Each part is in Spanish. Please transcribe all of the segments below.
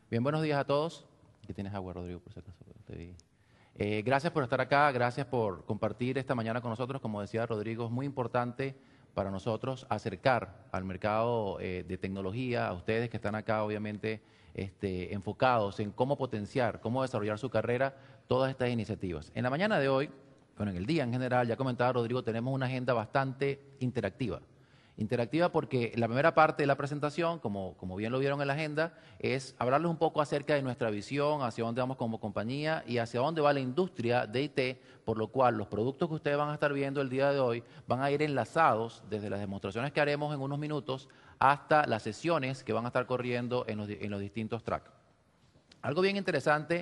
Bien, buenos días a todos. Aquí tienes agua, Rodrigo, por si acaso. Gracias por estar acá, gracias por compartir esta mañana con nosotros. Como decía Rodrigo, es muy importante para nosotros acercar al mercado de tecnología, a ustedes que están acá, obviamente, enfocados en cómo potenciar, cómo desarrollar su carrera, todas estas iniciativas. En la mañana de hoy, bueno, en el día en general, ya comentaba Rodrigo, tenemos una agenda bastante interactiva. Interactiva porque la primera parte de la presentación, como bien lo vieron en la agenda, es hablarles un poco acerca de nuestra visión, hacia dónde vamos como compañía y hacia dónde va la industria de IT, por lo cual los productos que ustedes van a estar viendo el día de hoy van a ir enlazados desde las demostraciones que haremos en unos minutos hasta las sesiones que van a estar corriendo en los distintos tracks. Algo bien interesante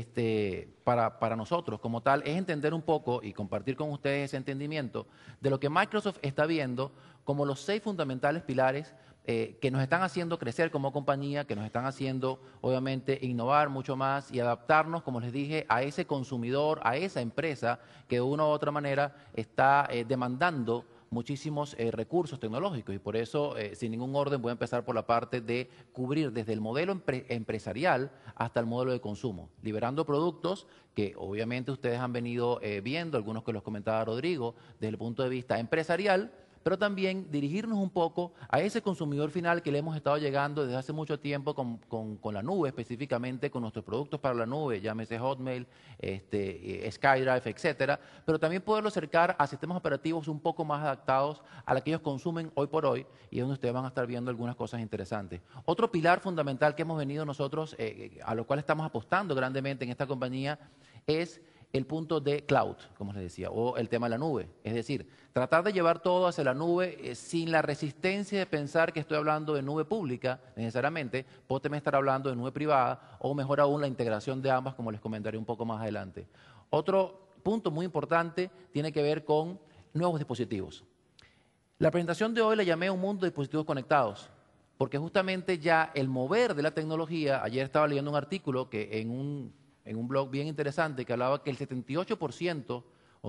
para nosotros como tal es entender un poco y compartir con ustedes ese entendimiento de lo que Microsoft está viendo como los 6 fundamentales pilares que nos están haciendo crecer como compañía, que nos están haciendo obviamente innovar mucho más y adaptarnos, como les dije, a ese consumidor, a esa empresa que de una u otra manera está demandando muchísimos recursos tecnológicos y por eso, sin ningún orden, voy a empezar por la parte de cubrir desde el modelo empresarial hasta el modelo de consumo, liberando productos que obviamente ustedes han venido viendo, algunos que los comentaba Rodrigo, desde el punto de vista empresarial, pero también dirigirnos un poco a ese consumidor final que le hemos estado llegando desde hace mucho tiempo con la nube, específicamente con nuestros productos para la nube, llámese Hotmail, SkyDrive, etcétera, pero también poderlo acercar a sistemas operativos un poco más adaptados a lo que ellos consumen hoy por hoy y es donde ustedes van a estar viendo algunas cosas interesantes. Otro pilar fundamental que hemos venido nosotros, a lo cual estamos apostando grandemente en esta compañía, es el punto de cloud, como les decía, o el tema de la nube. Es decir, tratar de llevar todo hacia la nube sin la resistencia de pensar que estoy hablando de nube pública, necesariamente, puedo también estar hablando de nube privada, o mejor aún, la integración de ambas, como les comentaré un poco más adelante. Otro punto muy importante tiene que ver con nuevos dispositivos. La presentación de hoy la llamé Un mundo de dispositivos conectados, porque justamente ya el mover de la tecnología, ayer estaba leyendo un artículo que en un blog bien interesante que hablaba que el 78%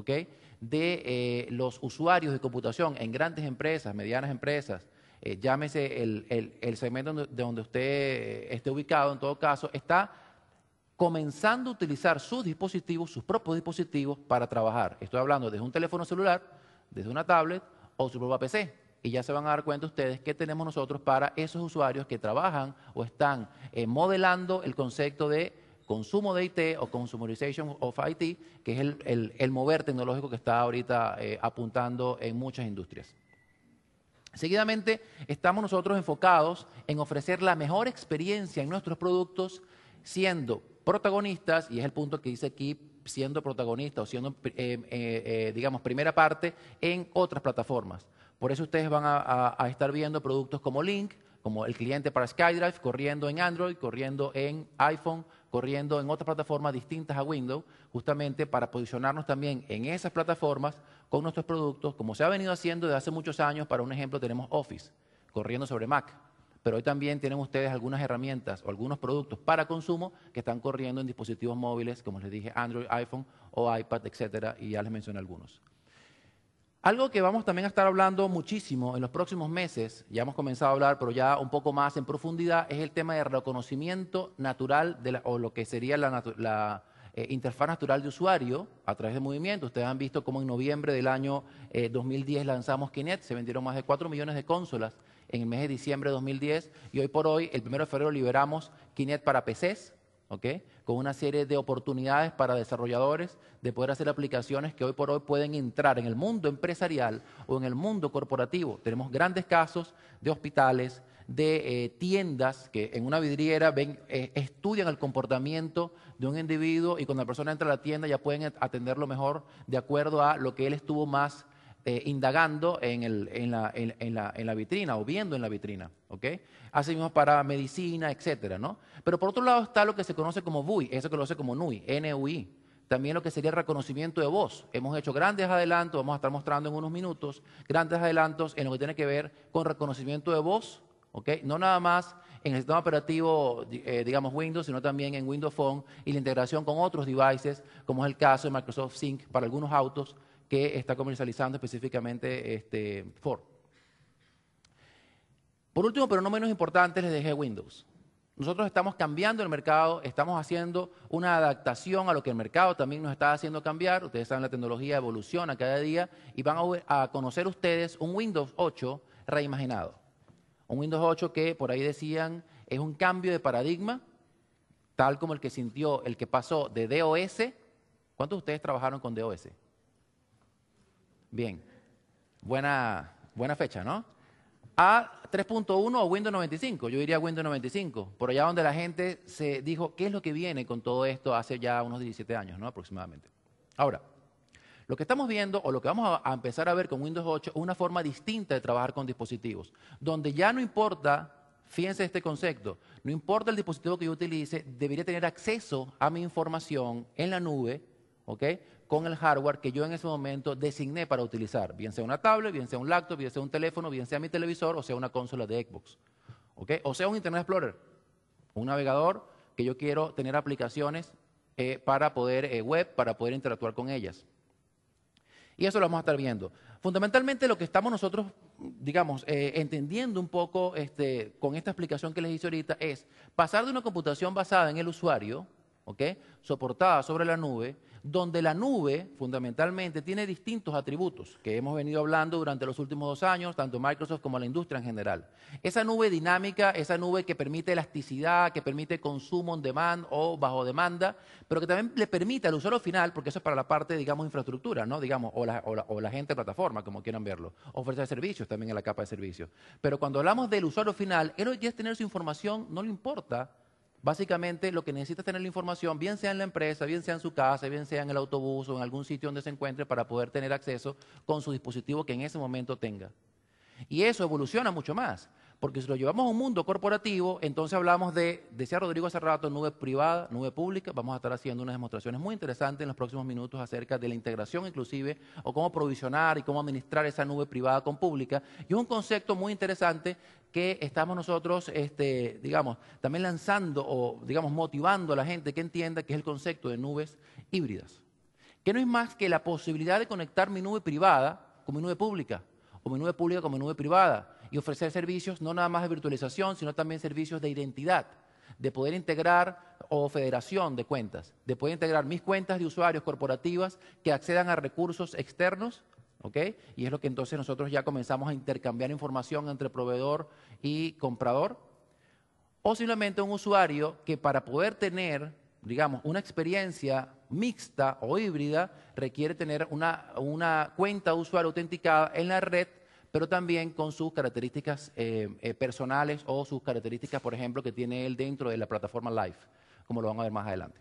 de los usuarios de computación en grandes empresas, medianas empresas, llámese el segmento de donde usted esté ubicado, en todo caso, está comenzando a utilizar sus dispositivos, sus propios dispositivos para trabajar. Estoy hablando desde un teléfono celular, desde una tablet o su propia PC. Y ya se van a dar cuenta ustedes qué tenemos nosotros para esos usuarios que trabajan o están modelando el concepto de consumo de IT o Consumerization of IT, que es el mover tecnológico que está ahorita apuntando en muchas industrias. Seguidamente, estamos nosotros enfocados en ofrecer la mejor experiencia en nuestros productos, siendo protagonistas, y es el punto que dice aquí, siendo protagonistas o siendo, digamos, primera parte en otras plataformas. Por eso ustedes van a estar viendo productos como Lync, como el cliente para SkyDrive, corriendo en Android, corriendo en iPhone, corriendo en otras plataformas distintas a Windows, justamente para posicionarnos también en esas plataformas con nuestros productos, como se ha venido haciendo desde hace muchos años. Para un ejemplo, tenemos Office, corriendo sobre Mac, pero hoy también tienen ustedes algunas herramientas o algunos productos para consumo que están corriendo en dispositivos móviles, como les dije, Android, iPhone o iPad, etcétera, y ya les mencioné algunos. Algo que vamos también a estar hablando muchísimo en los próximos meses, ya hemos comenzado a hablar, pero ya un poco más en profundidad, es el tema de reconocimiento natural o lo que sería la interfaz natural de usuario a través de movimiento. Ustedes han visto cómo en noviembre del año 2010 lanzamos Kinect, se vendieron más de 4 millones de consolas en el mes de diciembre de 2010 y hoy por hoy, el 1 de febrero, liberamos Kinect para PCs, con una serie de oportunidades para desarrolladores de poder hacer aplicaciones que hoy por hoy pueden entrar en el mundo empresarial o en el mundo corporativo. Tenemos grandes casos de hospitales, de tiendas que en una vidriera estudian el comportamiento de un individuo y cuando la persona entra a la tienda ya pueden atenderlo mejor de acuerdo a lo que él estuvo más indagando en la vitrina o viendo en la vitrina, Así mismo para medicina, etcétera, ¿no? Pero por otro lado está lo que se conoce como VUI, eso que lo hace como NUI, N-U-I. También lo que sería el reconocimiento de voz. Hemos hecho grandes adelantos, vamos a estar mostrando en unos minutos, grandes adelantos en lo que tiene que ver con reconocimiento de voz, No nada más en el sistema operativo, digamos Windows, sino también en Windows Phone y la integración con otros devices, como es el caso de Microsoft Sync para algunos autos, que está comercializando específicamente Ford. Por último, pero no menos importante, les dejé Windows. nosotros estamos cambiando el mercado, estamos haciendo una adaptación a lo que el mercado también nos está haciendo cambiar. Ustedes saben, la tecnología evoluciona cada día y van a conocer ustedes un Windows 8 reimaginado. Un Windows 8 que por ahí decían es un cambio de paradigma, tal como el que sintió, el que pasó de DOS. ¿Cuántos de ustedes trabajaron con DOS? Bien, buena fecha, ¿no? A 3.1 o Windows 95, yo diría Windows 95, por allá donde la gente se dijo, ¿qué es lo que viene con todo esto hace ya unos 17 años, ¿no? Aproximadamente. Ahora, lo que estamos viendo o lo que vamos a empezar a ver con Windows 8 es una forma distinta de trabajar con dispositivos, donde ya no importa, fíjense este concepto, no importa el dispositivo que yo utilice, debería tener acceso a mi información en la nube, ¿ok?, con el hardware que yo en ese momento designé para utilizar, bien sea una tablet, bien sea un laptop, bien sea un teléfono, bien sea mi televisor o sea una consola de Xbox, ¿ok?, o sea un Internet Explorer, un navegador que yo quiero tener aplicaciones para poder, web, para poder interactuar con ellas. Y eso lo vamos a estar viendo. Fundamentalmente lo que estamos nosotros, digamos, entendiendo un poco con esta explicación que les hice ahorita es pasar de una computación basada en el usuario, ¿ok?, soportada sobre la nube, donde la nube fundamentalmente tiene distintos atributos que hemos venido hablando durante los últimos 2 años, tanto Microsoft como la industria en general. Esa nube dinámica, esa nube que permite elasticidad, que permite consumo on demand o bajo demanda, pero que también le permite al usuario final, porque eso es para la parte, digamos, infraestructura, ¿no?, digamos, o la gente de plataforma, como quieran verlo, ofrecer servicios también en la capa de servicios. Pero cuando hablamos del usuario final, él hoy es tener su información, no le importa. Básicamente lo que necesita es tener la información, bien sea en la empresa, bien sea en su casa, bien sea en el autobús o en algún sitio donde se encuentre para poder tener acceso con su dispositivo que en ese momento tenga. Y eso evoluciona mucho más, porque si lo llevamos a un mundo corporativo, entonces hablamos decía Rodrigo hace rato, nube privada, nube pública. Vamos a estar haciendo unas demostraciones muy interesantes en los próximos minutos acerca de la integración inclusive, o cómo provisionar y cómo administrar esa nube privada con pública. Y es un concepto muy interesante que estamos nosotros, digamos, también lanzando o, digamos, motivando a la gente que entienda que es el concepto de nubes híbridas. Que no es más que la posibilidad de conectar mi nube privada con mi nube pública, o mi nube pública con mi nube privada, y ofrecer servicios no nada más de virtualización, sino también servicios de identidad, de poder integrar o federación de cuentas, de poder integrar mis cuentas de usuarios corporativas que accedan a recursos externos, ¿ok? Y es lo que entonces nosotros ya comenzamos a intercambiar información entre proveedor y comprador, o simplemente un usuario que para poder tener, digamos, una experiencia mixta o híbrida requiere tener una cuenta de usuario autenticada en la red, pero también con sus características personales o sus características, por ejemplo, que tiene él dentro de la plataforma Live, como lo van a ver más adelante.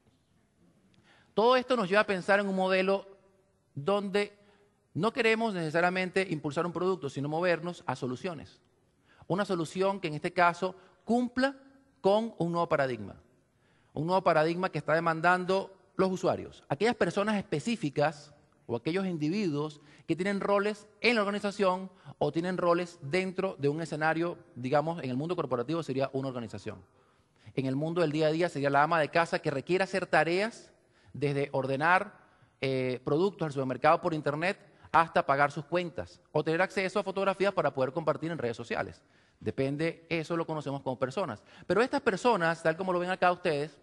Todo esto nos lleva a pensar en un modelo donde no queremos necesariamente impulsar un producto, sino movernos a soluciones. Una solución que en este caso cumpla con un nuevo paradigma. Un nuevo paradigma que está demandando los usuarios. Aquellas personas específicas o aquellos individuos que tienen roles en la organización o tienen roles dentro de un escenario, digamos, en el mundo corporativo sería una organización. En el mundo del día a día sería la ama de casa que requiere hacer tareas desde ordenar productos al supermercado por internet hasta pagar sus cuentas o tener acceso a fotografías para poder compartir en redes sociales. Depende, eso lo conocemos como personas. Pero estas personas, tal como lo ven acá ustedes,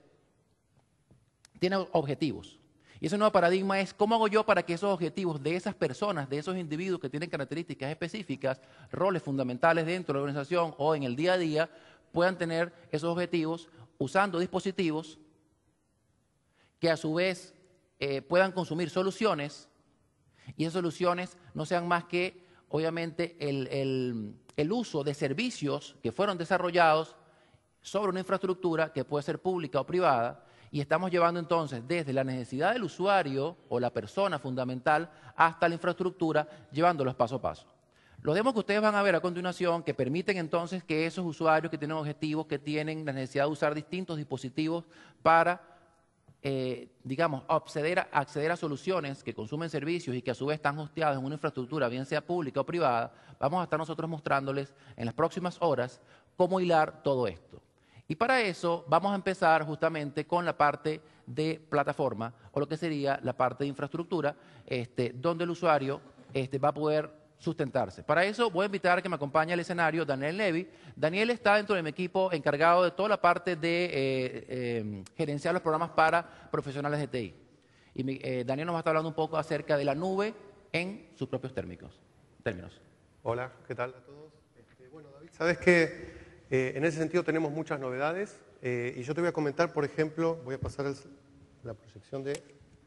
tienen objetivos. Y ese nuevo paradigma es cómo hago yo para que esos objetivos de esas personas, de esos individuos que tienen características específicas, roles fundamentales dentro de la organización o en el día a día, puedan tener esos objetivos usando dispositivos que a su vez puedan consumir soluciones y esas soluciones no sean más que, obviamente, el uso de servicios que fueron desarrollados sobre una infraestructura que puede ser pública o privada. Y estamos llevando entonces desde la necesidad del usuario o la persona fundamental hasta la infraestructura, llevándolos paso a paso. Los demos que ustedes van a ver a continuación que permiten entonces que esos usuarios que tienen objetivos, que tienen la necesidad de usar distintos dispositivos para, digamos, acceder a soluciones que consumen servicios y que a su vez están hosteadas en una infraestructura, bien sea pública o privada, vamos a estar nosotros mostrándoles en las próximas horas cómo hilar todo esto. Y para eso vamos a empezar justamente con la parte de plataforma o lo que sería la parte de infraestructura, donde el usuario va a poder sustentarse. Para eso voy a invitar a que me acompañe al escenario Daniel Levy. Daniel está dentro de mi equipo encargado de toda la parte de gerenciar los programas para profesionales de TI. Y Daniel nos va a estar hablando un poco acerca de la nube en sus propios términos. Hola, ¿qué tal a todos? Bueno, David, sabes que en ese sentido tenemos muchas novedades y yo te voy a comentar, por ejemplo, voy a pasar la proyección de...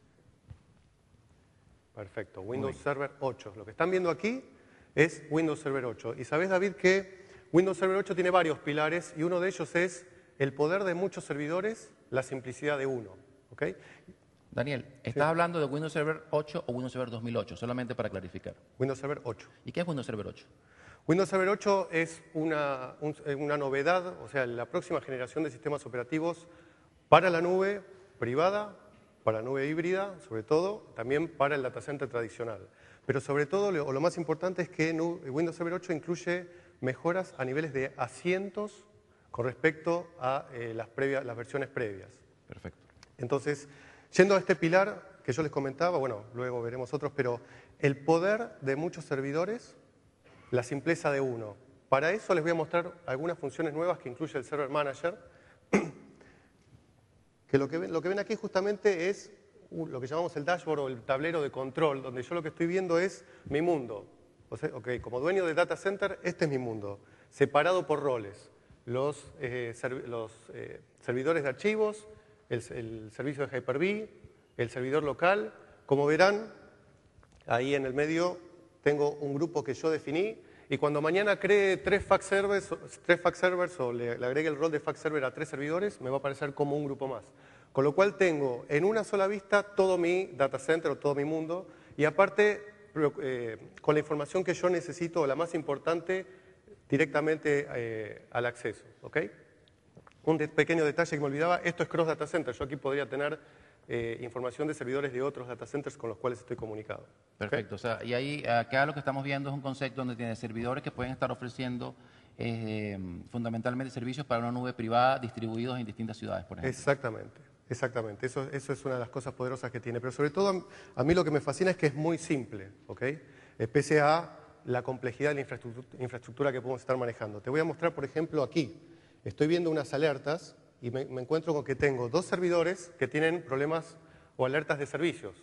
Perfecto, Windows Server 8. Lo que están viendo aquí es Windows Server 8. Y sabes, David, que Windows Server 8 tiene varios pilares y uno de ellos es el poder de muchos servidores, la simplicidad de uno. ¿Ok? Daniel, ¿estás hablando de Windows Server 8 o Windows Server 2008? Solamente para clarificar. Windows Server 8. ¿Y qué es Windows Server 8? Windows Server 8 es una novedad, o sea, la próxima generación de sistemas operativos para la nube privada, para la nube híbrida, sobre todo, también para el data center tradicional. Pero sobre todo, lo más importante es que Windows Server 8 incluye mejoras a niveles de asientos con respecto a las versiones previas. Perfecto. Entonces, yendo a este pilar que yo les comentaba, bueno, luego veremos otros, pero el poder de muchos servidores, la simpleza de uno. Para eso les voy a mostrar algunas funciones nuevas que incluye el Server Manager, que lo que ven aquí justamente es lo que llamamos el dashboard o el tablero de control, donde yo lo que estoy viendo es mi mundo. O sea, como dueño de data center, este es mi mundo, separado por roles. Los servidores de archivos, el servicio de Hyper-V, el servidor local. Como verán, ahí en el medio tengo un grupo que yo definí y cuando mañana cree tres fax servers o le agregue el rol de fax server a 3 servidores, me va a aparecer como un grupo más. Con lo cual tengo en una sola vista todo mi data center o todo mi mundo y aparte con la información que yo necesito, la más importante, directamente al acceso. ¿Ok? Un pequeño detalle que me olvidaba, esto es cross data center. Yo aquí podría tener información de servidores de otros data centers con los cuales estoy comunicado. Perfecto. ¿Okay? O sea, y ahí acá lo que estamos viendo es un concepto donde tiene servidores que pueden estar ofreciendo fundamentalmente servicios para una nube privada distribuidos en distintas ciudades, por ejemplo. Exactamente, exactamente. Eso es una de las cosas poderosas que tiene. Pero sobre todo a mí lo que me fascina es que es muy simple, ¿ok? Pese a la complejidad de la infraestructura que podemos estar manejando. Te voy a mostrar, por ejemplo, aquí. Estoy viendo unas alertas y me encuentro con que tengo 2 servidores que tienen problemas o alertas de servicios.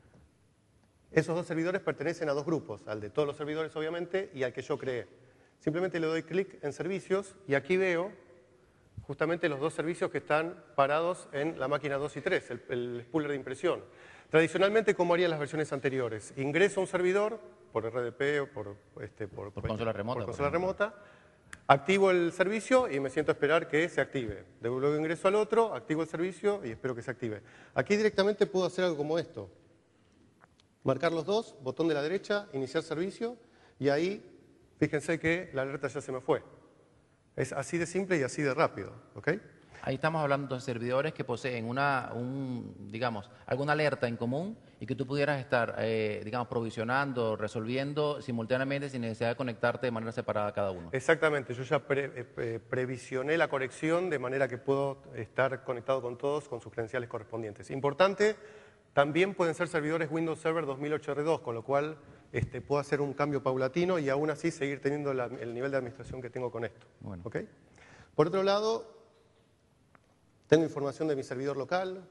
Esos 2 servidores pertenecen a 2 grupos, al de todos los servidores obviamente y al que yo creé. Simplemente le doy clic en servicios y aquí veo justamente los 2 servicios que están parados en la máquina 2 y 3, el spooler de impresión. Tradicionalmente, ¿cómo harían las versiones anteriores? Ingreso a un servidor por RDP o por consola remota. Por consola remota. Activo el servicio y me siento a esperar que se active. Luego ingreso al otro, activo el servicio y espero que se active. Aquí directamente puedo hacer algo como esto. Marcar los 2, botón de la derecha, iniciar servicio y ahí, fíjense que la alerta ya se me fue. Es así de simple y así de rápido. ¿Ok? Ahí estamos hablando de servidores que poseen digamos, alguna alerta en común y que tú pudieras estar, digamos, provisionando, resolviendo simultáneamente sin necesidad de conectarte de manera separada a cada uno. Exactamente, yo ya previsioné la conexión de manera que puedo estar conectado con todos con sus credenciales correspondientes. Importante, también pueden ser servidores Windows Server 2008 R2, con lo cual puedo hacer un cambio paulatino y aún así seguir teniendo el nivel de administración que tengo con esto. Bueno. ¿Okay? Por otro lado, tengo información de mi servidor local,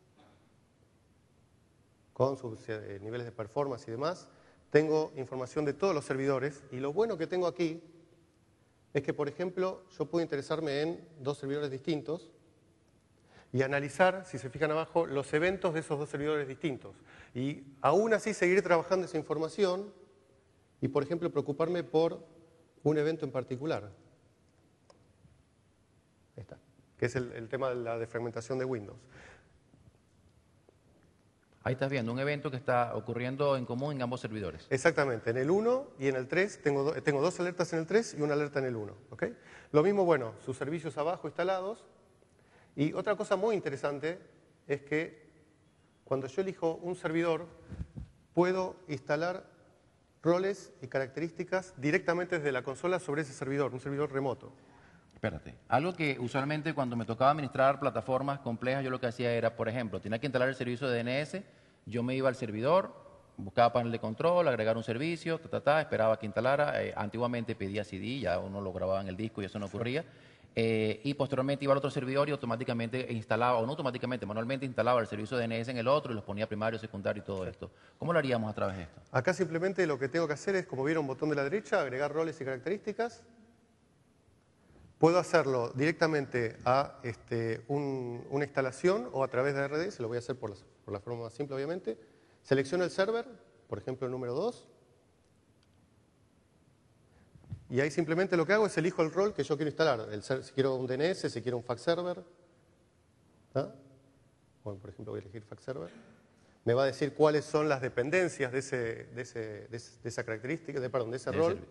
con sus niveles de performance y demás. Tengo información de todos los servidores y lo bueno que tengo aquí es que, por ejemplo, yo puedo interesarme en 2 servidores distintos y analizar, si se fijan abajo, los eventos de esos 2 servidores distintos. Y aún así seguir trabajando esa información y, por ejemplo, preocuparme por un evento en particular. Ahí está, que es el tema de la defragmentación de Windows. Ahí estás viendo un evento que está ocurriendo en común en ambos servidores. Exactamente, en el 1 y en el 3, tengo 2 alertas en el 3 y una alerta en el 1. ¿Okay? Lo mismo, bueno, sus servicios abajo instalados. Y otra cosa muy interesante es que cuando yo elijo un servidor, puedo instalar roles y características directamente desde la consola sobre ese servidor, un servidor remoto. Espérate, algo que usualmente cuando me tocaba administrar plataformas complejas, yo lo que hacía era, por ejemplo, tenía que instalar el servicio de DNS, yo me iba al servidor, buscaba panel de control, agregar un servicio, esperaba que instalara. Antiguamente pedía CD, ya uno lo grababa en el disco y eso no ocurría. Y posteriormente iba al otro servidor y automáticamente instalaba, o no automáticamente, manualmente instalaba el servicio de DNS en el otro y los ponía primario, secundario y todo esto. ¿Cómo lo haríamos a través de esto? Acá simplemente lo que tengo que hacer es, como vieron, un botón de la derecha, agregar roles y características. Puedo hacerlo directamente a una instalación o a través de RDS, lo voy a hacer por la forma más simple, obviamente. Selecciono el server, por ejemplo el número 2. Y ahí simplemente lo que hago es elijo el rol que yo quiero instalar. Si quiero un DNS, si quiero un fax server. ¿Ah? Bueno, por ejemplo voy a elegir fax server. Me va a decir cuáles son las dependencias de esa característica, de ese rol.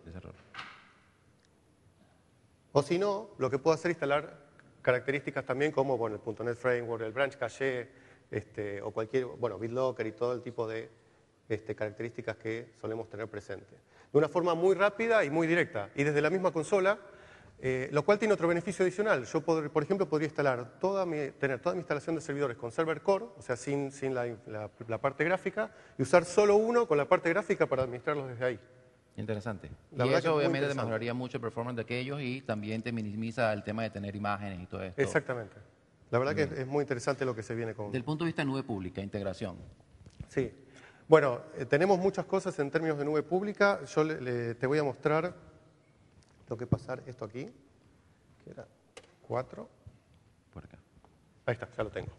O si no, lo que puedo hacer es instalar características también como bueno, el .NET Framework, el Branch Cache, o cualquier, bueno, BitLocker y todo el tipo de características que solemos tener presente. De una forma muy rápida y muy directa. Y desde la misma consola, lo cual tiene otro beneficio adicional. Yo, por ejemplo, podría tener toda mi instalación de servidores con Server Core, o sea, sin la parte gráfica, y usar solo uno con la parte gráfica para administrarlos desde ahí. Interesante. La y verdad eso que obviamente te mejoraría mucho el performance de aquellos y también te minimiza el tema de tener imágenes y todo esto. Exactamente. La verdad que es muy interesante lo que se viene con... Del punto de vista de nube pública, integración. Sí. Bueno, tenemos muchas cosas en términos de nube pública. Yo te voy a mostrar, tengo que pasar esto aquí, que era 4. Por acá. Ahí está, ya lo tengo.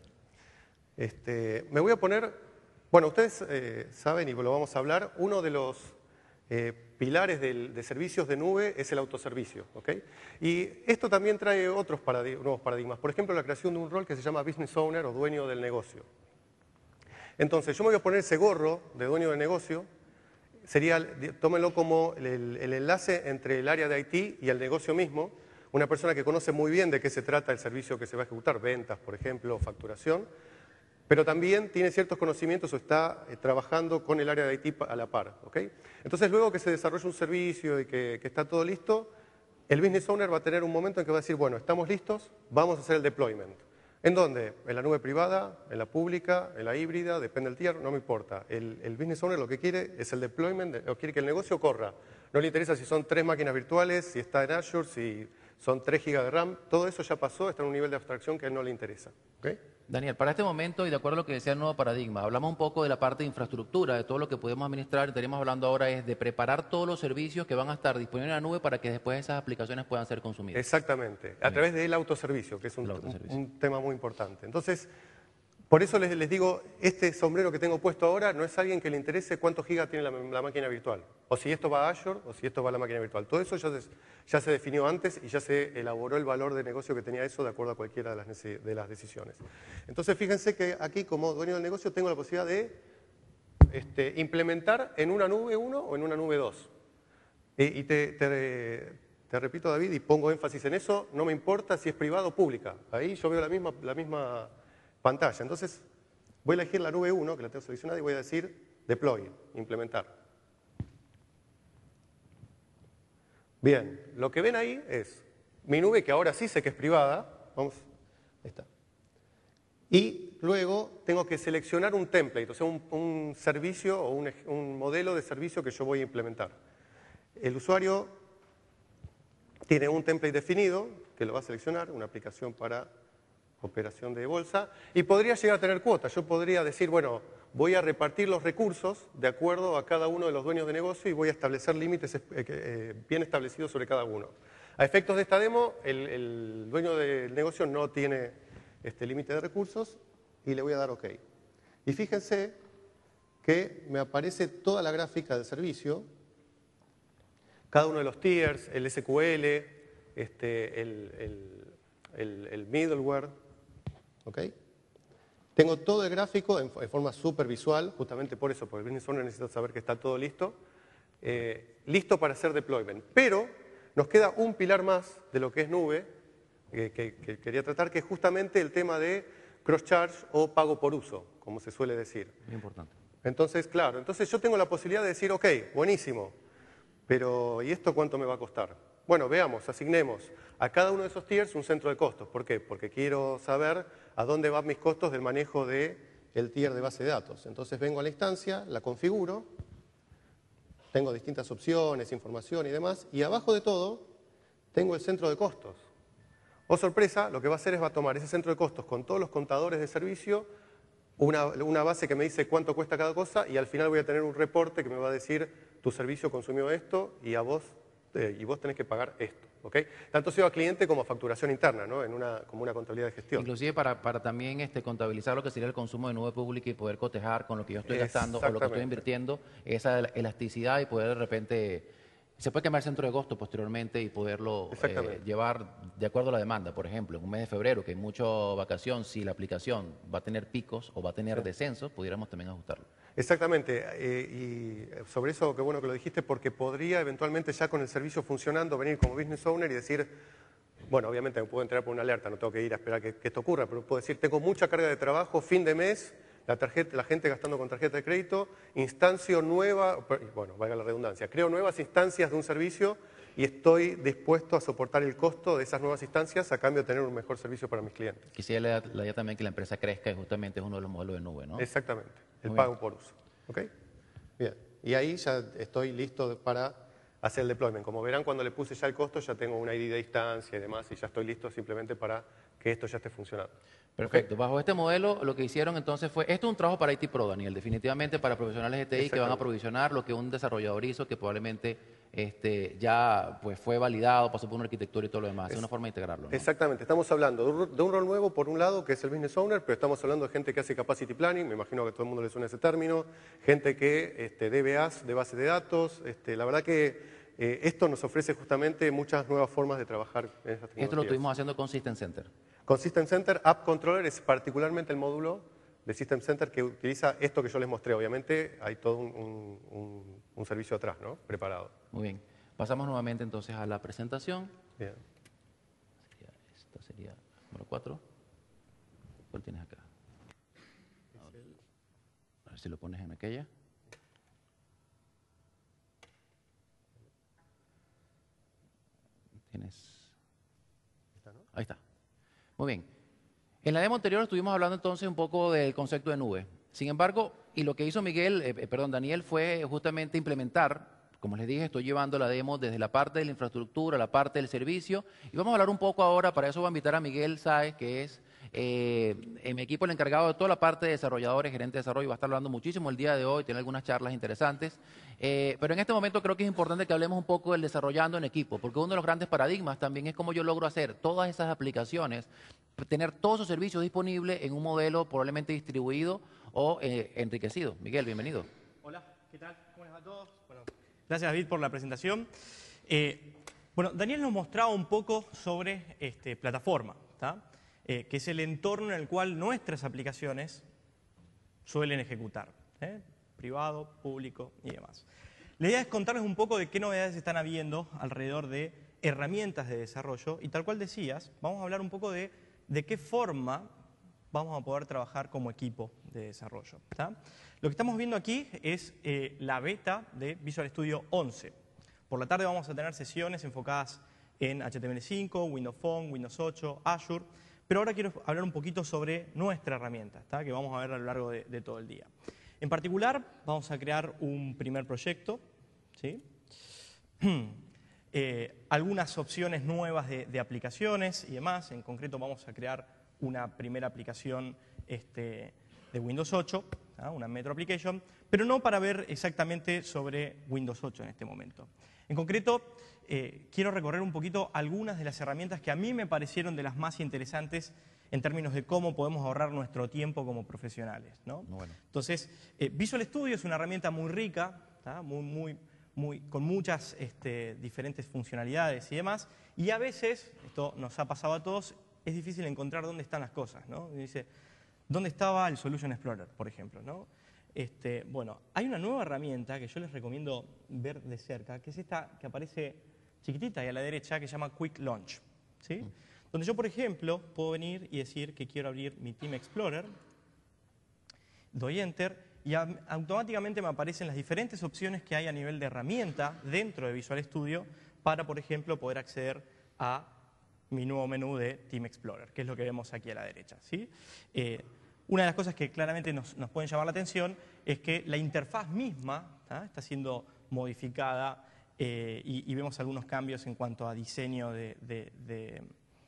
Me voy a poner, bueno, ustedes saben y lo vamos a hablar, uno de los pilares de servicios de nube es el autoservicio, ¿ok? Y esto también trae otros nuevos paradigmas. Por ejemplo, la creación de un rol que se llama Business Owner o dueño del negocio. Entonces, yo me voy a poner ese gorro de dueño de negocio, tómenlo como el enlace entre el área de IT y el negocio mismo, una persona que conoce muy bien de qué se trata el servicio que se va a ejecutar, ventas, por ejemplo, facturación, pero también tiene ciertos conocimientos o está trabajando con el área de IT a la par, ¿ok? Entonces, luego que se desarrolla un servicio y que está todo listo, el Business Owner va a tener un momento en que va a decir, bueno, estamos listos, vamos a hacer el deployment. ¿En dónde? ¿En la nube privada? ¿En la pública? ¿En la híbrida? Depende del tier, no me importa. El Business Owner lo que quiere es el deployment, o quiere que el negocio corra. No le interesa si son 3 máquinas virtuales, si está en Azure, si son 3 GB de RAM. Todo eso ya pasó, está en un nivel de abstracción que a él no le interesa. ¿Okay? Daniel, para este momento, y de acuerdo a lo que decía el nuevo paradigma, hablamos un poco de la parte de infraestructura, de todo lo que podemos administrar, y estaríamos hablando ahora es de preparar todos los servicios que van a estar disponibles en la nube para que después esas aplicaciones puedan ser consumidas. Exactamente, a través del autoservicio, que es un tema muy importante. Entonces, por eso les digo, este sombrero que tengo puesto ahora no es alguien que le interese cuántos gigas tiene la máquina virtual, o si esto va a Azure, o si esto va a la máquina virtual. Todo eso ya se definió antes y ya se elaboró el valor de negocio que tenía eso de acuerdo a cualquiera de las decisiones. Entonces, fíjense que aquí, como dueño del negocio, tengo la posibilidad de implementar en una nube 1 o en una nube 2. Y te repito, David, y pongo énfasis en eso, no me importa si es privada o pública. Ahí yo veo la misma pantalla. Entonces, voy a elegir la nube 1, que la tengo seleccionada, y voy a decir deploy, implementar. Bien, lo que ven ahí es mi nube, que ahora sí sé que es privada. Vamos, ahí está. Y luego tengo que seleccionar un template, o sea, un servicio o un modelo de servicio que yo voy a implementar. El usuario tiene un template definido, que lo va a seleccionar, una aplicación para operación de bolsa, y podría llegar a tener cuotas. Yo podría decir, bueno, voy a repartir los recursos de acuerdo a cada uno de los dueños de negocio y voy a establecer límites bien establecidos sobre cada uno. A efectos de esta demo, el dueño del negocio no tiene este límite de recursos y le voy a dar OK. Y fíjense que me aparece toda la gráfica del servicio, cada uno de los tiers, el SQL, el middleware. ¿Okay? Tengo todo el gráfico en forma súper visual, justamente por eso, porque el Business Owner necesita saber que está todo listo, listo para hacer deployment. Pero nos queda un pilar más de lo que es nube, que quería tratar, que es justamente el tema de cross-charge o pago por uso, como se suele decir. Muy importante. Entonces, claro, entonces yo tengo la posibilidad de decir, ok, buenísimo, pero ¿y esto cuánto me va a costar? Bueno, veamos, asignemos a cada uno de esos tiers un centro de costos. ¿Por qué? Porque quiero saber a dónde van mis costos del manejo de el tier de base de datos. Entonces vengo a la instancia, la configuro, tengo distintas opciones, información y demás, y abajo de todo tengo el centro de costos. Oh sorpresa, lo que va a hacer es va a tomar ese centro de costos con todos los contadores de servicio, una base que me dice cuánto cuesta cada cosa, y al final voy a tener un reporte que me va a decir tu servicio consumió esto y vos tenés que pagar esto. ¿Okay? Tanto SEO a cliente como a facturación interna, ¿no? Como una contabilidad de gestión. Inclusive para también contabilizar lo que sería el consumo de nube pública y poder cotejar con lo que yo estoy gastando o lo que estoy invirtiendo, esa elasticidad y poder de repente... Se puede cambiar el centro de costo posteriormente y poderlo llevar de acuerdo a la demanda. Por ejemplo, en un mes de febrero, que hay mucha vacación, si la aplicación va a tener picos o va a tener descensos, pudiéramos también ajustarlo. Exactamente. Y sobre eso, qué bueno que lo dijiste, porque podría eventualmente ya con el servicio funcionando venir como business owner y decir, bueno, obviamente me puedo enterar por una alerta, no tengo que ir a esperar que esto ocurra, pero puedo decir, tengo mucha carga de trabajo, fin de mes, la gente gastando con tarjeta de crédito, instancio nueva, bueno, valga la redundancia, creo nuevas instancias de un servicio y estoy dispuesto a soportar el costo de esas nuevas instancias a cambio de tener un mejor servicio para mis clientes. Quisiera la idea también que la empresa crezca y justamente es uno de los modelos de nube, ¿no? Exactamente, el pago por uso. ¿Ok? Bien, y ahí ya estoy listo para hacer el deployment. Como verán, cuando le puse ya el costo, ya tengo una ID de instancia y demás, y ya estoy listo simplemente para que esto ya esté funcionando. Perfecto. Bajo este modelo, lo que hicieron entonces fue, esto es un trabajo para IT Pro, Daniel, definitivamente para profesionales de TI que van a provisionar lo que un desarrollador hizo, que probablemente ya pues, fue validado, pasó por una arquitectura y todo lo demás. Es una forma de integrarlo, ¿no? Exactamente. Estamos hablando de un rol nuevo, por un lado, que es el Business Owner, pero estamos hablando de gente que hace Capacity Planning, me imagino que a todo el mundo le suena ese término, gente que DBAs de base de datos. La verdad que esto nos ofrece justamente muchas nuevas formas de trabajar en estas tecnologías. Esto lo estuvimos haciendo con System Center. Con System Center, App Controller es particularmente el módulo de System Center que utiliza esto que yo les mostré. Obviamente hay todo un servicio atrás, ¿no? Preparado. Muy bien. Pasamos nuevamente entonces a la presentación. Bien. Esta sería número 4. ¿Cuál tienes acá? A ver si lo pones en aquella. Tienes... Ahí está. Muy bien. En la demo anterior estuvimos hablando entonces un poco del concepto de nube. Sin embargo, y lo que hizo Daniel, fue justamente implementar, como les dije, estoy llevando la demo desde la parte de la infraestructura, la parte del servicio, y vamos a hablar un poco ahora, para eso voy a invitar a Miguel Sáez, que es en mi equipo el encargado de toda la parte de desarrolladores, gerente de desarrollo, va a estar hablando muchísimo el día de hoy, tiene algunas charlas interesantes, pero en este momento creo que es importante que hablemos un poco del desarrollando en equipo, porque uno de los grandes paradigmas también es cómo yo logro hacer todas esas aplicaciones, tener todos esos servicios disponibles en un modelo probablemente distribuido o enriquecido. Miguel, bienvenido. Hola, ¿qué tal? ¿Cómo les va a todos? Bueno, gracias David por la presentación. Bueno, Daniel nos mostraba un poco sobre plataforma, ¿tá? Que es el entorno en el cual nuestras aplicaciones suelen ejecutar, privado, público y demás. La idea es contarles un poco de qué novedades están habiendo alrededor de herramientas de desarrollo y tal cual decías, vamos a hablar un poco de qué forma vamos a poder trabajar como equipo de desarrollo, ¿tá? Lo que estamos viendo aquí es la beta de Visual Studio 11. Por la tarde vamos a tener sesiones enfocadas en HTML5, Windows Phone, Windows 8, Azure, pero ahora quiero hablar un poquito sobre nuestra herramienta, ¿tá? Que vamos a ver a lo largo de todo el día. En particular, vamos a crear un primer proyecto, ¿sí? Algunas opciones nuevas de aplicaciones y demás. En concreto vamos a crear una primera aplicación de Windows 8, ¿ah? Una Metro Application, pero no para ver exactamente sobre Windows 8 en este momento. En concreto, quiero recorrer un poquito algunas de las herramientas que a mí me parecieron de las más interesantes en términos de cómo podemos ahorrar nuestro tiempo como profesionales, ¿no? Bueno. Entonces, Visual Studio es una herramienta muy rica, ¿tá? Con muchas diferentes funcionalidades y demás, y a veces, esto nos ha pasado a todos, es difícil encontrar dónde están las cosas, ¿no? Dice, ¿dónde estaba el Solution Explorer, por ejemplo, ¿no? Bueno, hay una nueva herramienta que yo les recomiendo ver de cerca, que es esta que aparece chiquitita y a la derecha, que se llama Quick Launch, ¿sí? Donde yo, por ejemplo, puedo venir y decir que quiero abrir mi Team Explorer, doy Enter, y automáticamente me aparecen las diferentes opciones que hay a nivel de herramienta dentro de Visual Studio para, por ejemplo, poder acceder a mi nuevo menú de Team Explorer, que es lo que vemos aquí a la derecha, ¿sí? Una de las cosas que claramente nos pueden llamar la atención es que la interfaz misma está siendo modificada y vemos algunos cambios en cuanto a diseño de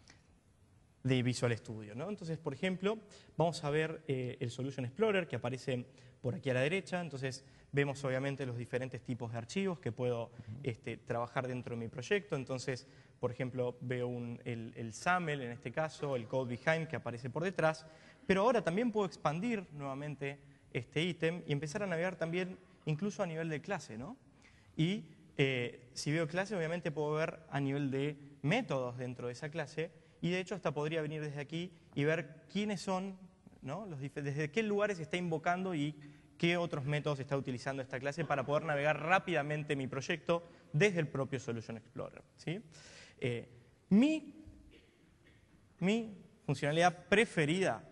Visual Studio, ¿no? Entonces, por ejemplo, vamos a ver el Solution Explorer que aparece por aquí a la derecha. Entonces, vemos obviamente los diferentes tipos de archivos que puedo trabajar dentro de mi proyecto. Entonces, por ejemplo, veo el SAML en este caso, el Code Behind que aparece por detrás. Pero ahora también puedo expandir nuevamente este ítem y empezar a navegar también incluso a nivel de clase, ¿no? Y si veo clase, obviamente puedo ver a nivel de métodos dentro de esa clase. Y de hecho hasta podría venir desde aquí y ver quiénes son, ¿no? Desde qué lugares está invocando y qué otros métodos está utilizando esta clase para poder navegar rápidamente mi proyecto desde el propio Solution Explorer, ¿sí? Mi funcionalidad preferida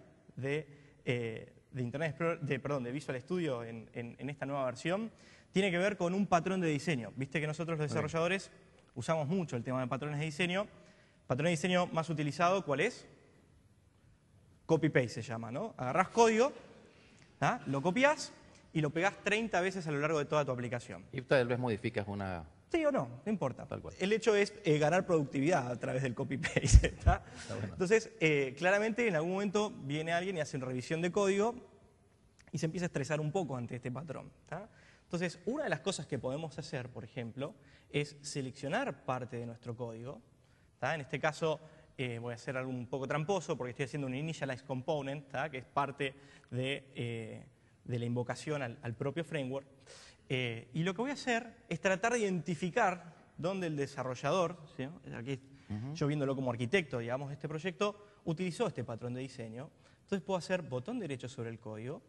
de Internet Explorer, de Visual Studio en esta nueva versión tiene que ver con un patrón de diseño. Viste que nosotros los desarrolladores usamos mucho el tema de patrones de diseño. Patrón de diseño más utilizado, ¿cuál es? Copy-paste se llama, ¿no? Agarrás código, lo copias y lo pegás 30 veces a lo largo de toda tu aplicación. Y tal vez modificas una... Sí o no, no importa. Tal cual. El hecho es ganar productividad a través del copy-paste. Bueno. Entonces, claramente en algún momento viene alguien y hace una revisión de código y se empieza a estresar un poco ante este patrón. Entonces, una de las cosas que podemos hacer, por ejemplo, es seleccionar parte de nuestro código. En este caso voy a hacer algo un poco tramposo porque estoy haciendo un initialize component, que es parte de la invocación al propio framework. Y lo que voy a hacer es tratar de identificar dónde el desarrollador, ¿sí? Aquí yo viéndolo como arquitecto, digamos, de este proyecto, utilizó este patrón de diseño. Entonces puedo hacer botón derecho sobre el código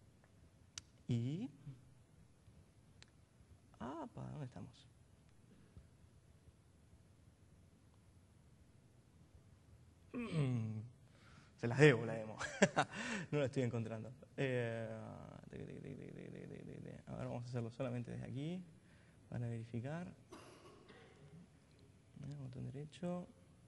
y... ¿dónde estamos? Se las debo, la demo. No la estoy encontrando. A ver, vamos a hacerlo solamente desde aquí. Van a verificar. Botón derecho.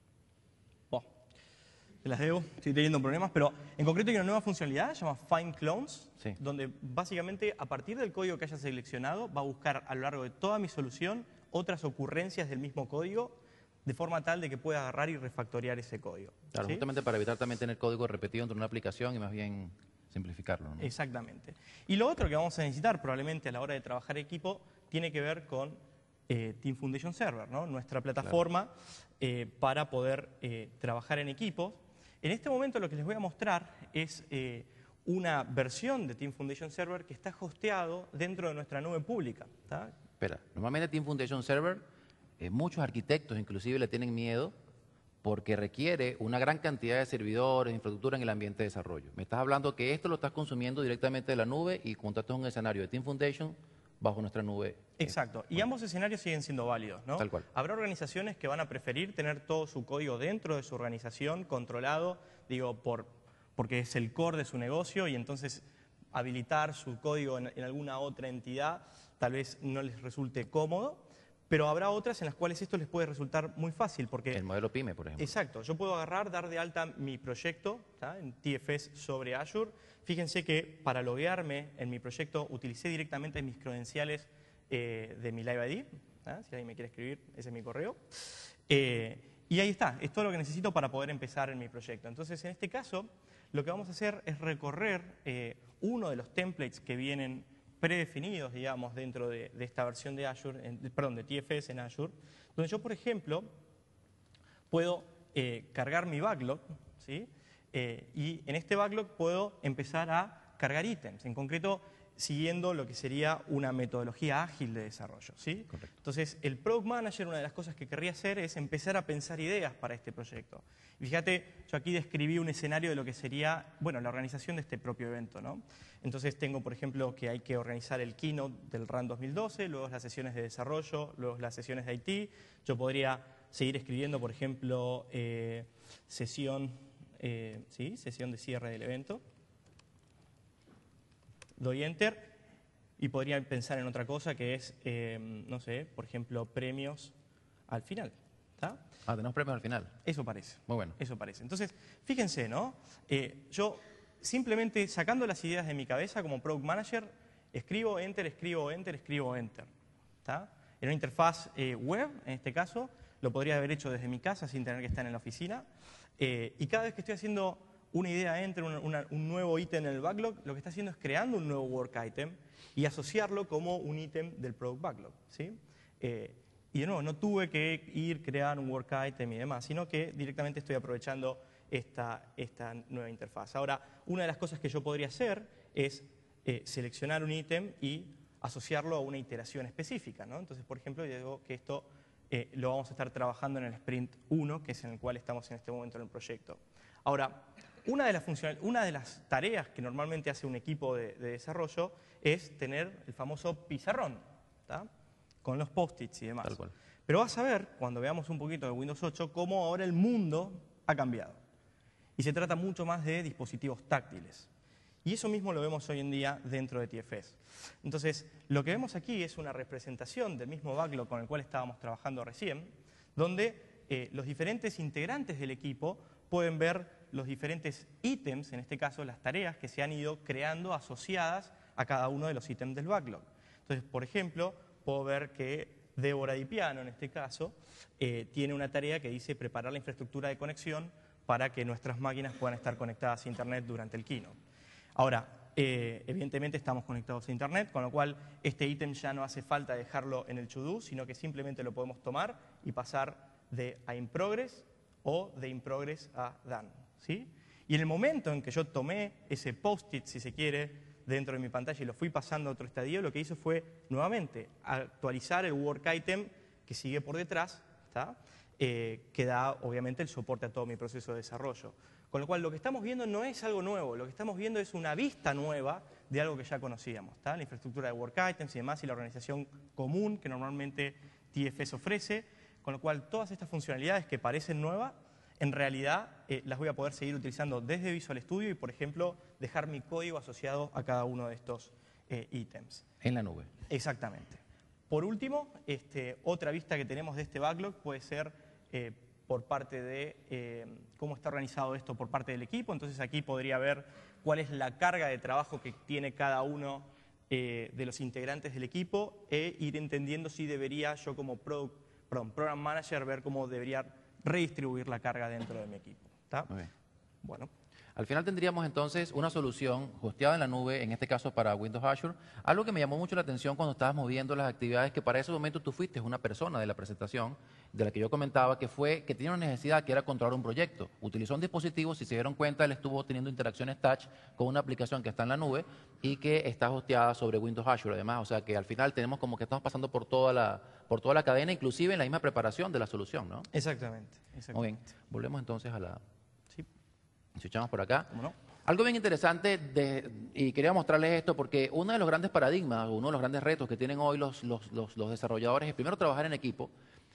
Se las debo, estoy teniendo problemas, pero en concreto hay una nueva funcionalidad, se llama Find Clones, Sí. donde básicamente a partir del código que haya seleccionado va a buscar a lo largo de toda mi solución otras ocurrencias del mismo código, de forma tal de que pueda agarrar y refactorear ese código. Claro, ¿sí? justamente para evitar también tener código repetido dentro de una aplicación y más bien simplificarlo, ¿no? Exactamente. Y lo otro que vamos a necesitar probablemente a la hora de trabajar equipo tiene que ver con Team Foundation Server, ¿no? Nuestra plataforma para poder trabajar en equipos. En este momento lo que les voy a mostrar es una versión de Team Foundation Server que está hosteado dentro de nuestra nube pública. ¿Tá? Espera, normalmente Team Foundation Server, muchos arquitectos inclusive le tienen miedo porque requiere una gran cantidad de servidores, de infraestructura en el ambiente de desarrollo. Me estás hablando que esto lo estás consumiendo directamente de la nube y contratas un escenario de Team Foundation bajo nuestra nube. Exacto. Y ambos escenarios siguen siendo válidos, ¿no? Tal cual. Habrá organizaciones que van a preferir tener todo su código dentro de su organización, controlado, digo, porque es el core de su negocio y entonces habilitar su código en alguna otra entidad tal vez no les resulte cómodo, pero habrá otras en las cuales esto les puede resultar muy fácil porque... El modelo PYME, por ejemplo. Exacto. Yo puedo agarrar, dar de alta mi proyecto, ¿tá? En TFS sobre Azure. Fíjense que para loguearme en mi proyecto utilicé directamente mis credenciales de mi Live ID. ¿tá? Si alguien me quiere escribir, ese es mi correo. Y ahí está, es todo lo que necesito para poder empezar en mi proyecto. Entonces, en este caso, lo que vamos a hacer es recorrer uno de los templates que vienen predefinidos, digamos, dentro de esta versión de Azure, de TFS en Azure, donde yo, por ejemplo, puedo cargar mi backlog, ¿sí? Y en este backlog puedo empezar a cargar ítems, en concreto siguiendo lo que sería una metodología ágil de desarrollo, ¿sí? Correcto. Entonces, el Product Manager, una de las cosas que querría hacer es empezar a pensar ideas para este proyecto. Y fíjate, yo aquí describí un escenario de lo que sería, bueno, la organización de este propio evento, ¿no? Entonces tengo, por ejemplo, que hay que organizar el keynote del RAN 2012, luego las sesiones de desarrollo, luego las sesiones de IT. Yo podría seguir escribiendo, por ejemplo, sesión de cierre del evento. Doy Enter y podría pensar en otra cosa que es, no sé, por ejemplo, premios al final. ¿Tá? Tenemos premios al final. Eso parece. Muy bueno. Eso parece. Entonces, fíjense, ¿no? Yo simplemente sacando las ideas de mi cabeza como Product Manager, escribo Enter, escribo Enter, escribo Enter. ¿Está? En una interfaz web, en este caso, lo podría haber hecho desde mi casa sin tener que estar en la oficina. Y cada vez que estoy haciendo una idea Enter, un nuevo ítem en el backlog, lo que está haciendo es creando un nuevo work item y asociarlo como un ítem del Product Backlog. ¿Sí? Y de nuevo, no tuve que ir, crear un work item y demás, sino que directamente estoy aprovechando esta nueva interfaz. Ahora, una de las cosas que yo podría hacer es seleccionar un ítem y asociarlo a una iteración específica, ¿no? Entonces, por ejemplo, yo digo que esto lo vamos a estar trabajando en el Sprint 1, que es en el cual estamos en este momento en el proyecto. Ahora, una de las tareas que normalmente hace un equipo de desarrollo es tener el famoso pizarrón, ¿tá? Con los post-its y demás. Tal cual. Pero vas a ver, cuando veamos un poquito de Windows 8, cómo ahora el mundo ha cambiado. Y se trata mucho más de dispositivos táctiles. Y eso mismo lo vemos hoy en día dentro de TFS. Entonces, lo que vemos aquí es una representación del mismo backlog con el cual estábamos trabajando recién, donde los diferentes integrantes del equipo pueden ver los diferentes ítems, en este caso las tareas que se han ido creando asociadas a cada uno de los ítems del backlog. Entonces, por ejemplo, puedo ver que Débora Di Piano, en este caso, tiene una tarea que dice preparar la infraestructura de conexión para que nuestras máquinas puedan estar conectadas a Internet durante el keynote. Ahora, evidentemente estamos conectados a Internet, con lo cual este ítem ya no hace falta dejarlo en el to-do, sino que simplemente lo podemos tomar y pasar de a in progress o de in progress a done, ¿sí? Y en el momento en que yo tomé ese post-it, si se quiere, dentro de mi pantalla y lo fui pasando a otro estadio, lo que hice fue, nuevamente, actualizar el work item que sigue por detrás, ¿está? Que da, obviamente, el soporte a todo mi proceso de desarrollo. Con lo cual, lo que estamos viendo no es algo nuevo, lo que estamos viendo es una vista nueva de algo que ya conocíamos, ¿está? La infraestructura de work items y demás y la organización común que normalmente TFS ofrece, con lo cual todas estas funcionalidades que parecen nuevas, en realidad las voy a poder seguir utilizando desde Visual Studio y, por ejemplo, dejar mi código asociado a cada uno de estos ítems. En la nube. Exactamente. Por último, otra vista que tenemos de este backlog puede ser por parte de cómo está organizado esto por parte del equipo. Entonces aquí podría ver cuál es la carga de trabajo que tiene cada uno de los integrantes del equipo e ir entendiendo si debería yo como Program Manager ver cómo debería redistribuir la carga dentro de mi equipo. ¿Está? Muy bien. Bueno. Al final tendríamos entonces una solución hosteada en la nube, en este caso para Windows Azure. Algo que me llamó mucho la atención cuando estabas moviendo las actividades, que para ese momento tú fuiste una persona de la presentación, de la que yo comentaba, que fue que tenía una necesidad que era controlar un proyecto. Utilizó un dispositivo, si se dieron cuenta, él estuvo teniendo interacciones touch con una aplicación que está en la nube y que está hosteada sobre Windows Azure además. O sea que al final tenemos como que estamos pasando por toda la cadena, inclusive en la misma preparación de la solución, ¿no? Exactamente. Muy bien. Volvemos entonces a la... Sí. Si echamos por acá. ¿Cómo no? Algo bien interesante, y quería mostrarles esto, porque uno de los grandes paradigmas, uno de los grandes retos que tienen hoy los desarrolladores es primero trabajar en equipo.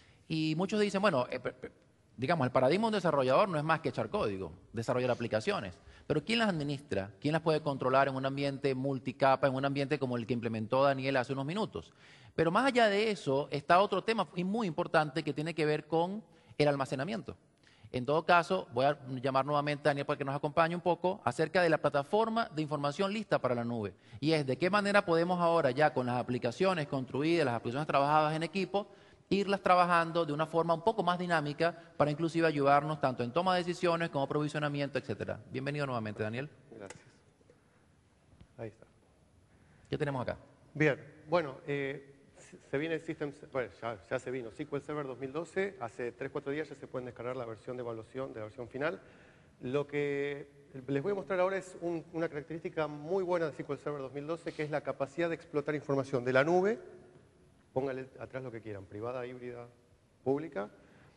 Y muchos dicen, bueno, digamos, el paradigma de un desarrollador no es más que echar código, desarrollar aplicaciones. Pero ¿quién las administra? ¿Quién las puede controlar en un ambiente multicapa, en un ambiente como el que implementó Daniel hace unos minutos? Pero más allá de eso, está otro tema muy importante que tiene que ver con el almacenamiento. En todo caso, voy a llamar nuevamente a Daniel para que nos acompañe un poco acerca de la plataforma de información lista para la nube. Y es de qué manera podemos ahora ya con las aplicaciones construidas, las aplicaciones trabajadas en equipo, irlas trabajando de una forma un poco más dinámica para inclusive ayudarnos tanto en toma de decisiones como provisionamiento, etcétera. Bienvenido nuevamente, Daniel. Gracias. Ahí está. ¿Qué tenemos acá? Bien, bueno, se viene bueno, ya se vino SQL Server 2012, hace 3-4 días ya se pueden descargar la versión de evaluación de la versión final. Lo que les voy a mostrar ahora es una característica muy buena de SQL Server 2012, que es la capacidad de explotar información de la nube, póngale atrás lo que quieran, privada, híbrida, pública,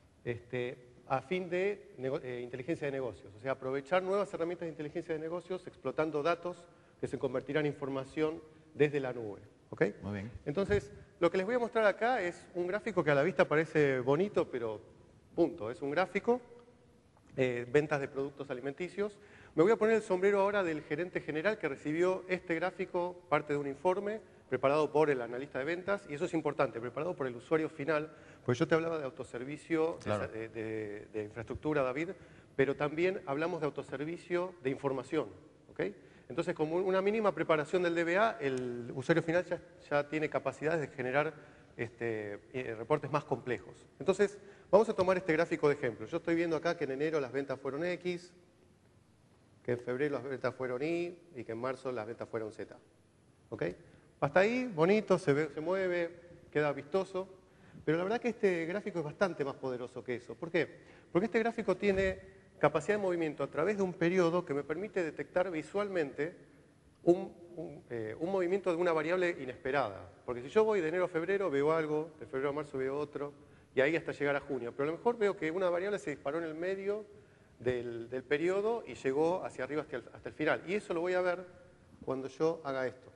a fin de inteligencia de negocios, o sea, aprovechar nuevas herramientas de inteligencia de negocios explotando datos que se convertirán en información desde la nube. ¿Ok? Muy bien. Entonces, lo que les voy a mostrar acá es un gráfico que a la vista parece bonito, pero punto, es un gráfico, ventas de productos alimenticios. Me voy a poner el sombrero ahora del gerente general que recibió este gráfico, parte de un informe preparado por el analista de ventas, y eso es importante, preparado por el usuario final, porque yo te hablaba de autoservicio, claro, de infraestructura, David, pero también hablamos de autoservicio de información. ¿Ok? ¿ok? Entonces, como una mínima preparación del DBA, el usuario final ya tiene capacidades de generar reportes más complejos. Entonces, vamos a tomar este gráfico de ejemplo. Yo estoy viendo acá que en enero las ventas fueron X, que en febrero las ventas fueron Y y que en marzo las ventas fueron Z. ¿Ok? Hasta ahí, bonito, se mueve, queda vistoso. Pero la verdad que este gráfico es bastante más poderoso que eso. ¿Por qué? Porque este gráfico tiene capacidad de movimiento a través de un periodo que me permite detectar visualmente un movimiento de una variable inesperada. Porque si yo voy de enero a febrero veo algo, de febrero a marzo veo otro, y ahí hasta llegar a junio. Pero a lo mejor veo que una variable se disparó en el medio del periodo y llegó hacia arriba hasta el final. Y eso lo voy a ver cuando yo haga esto.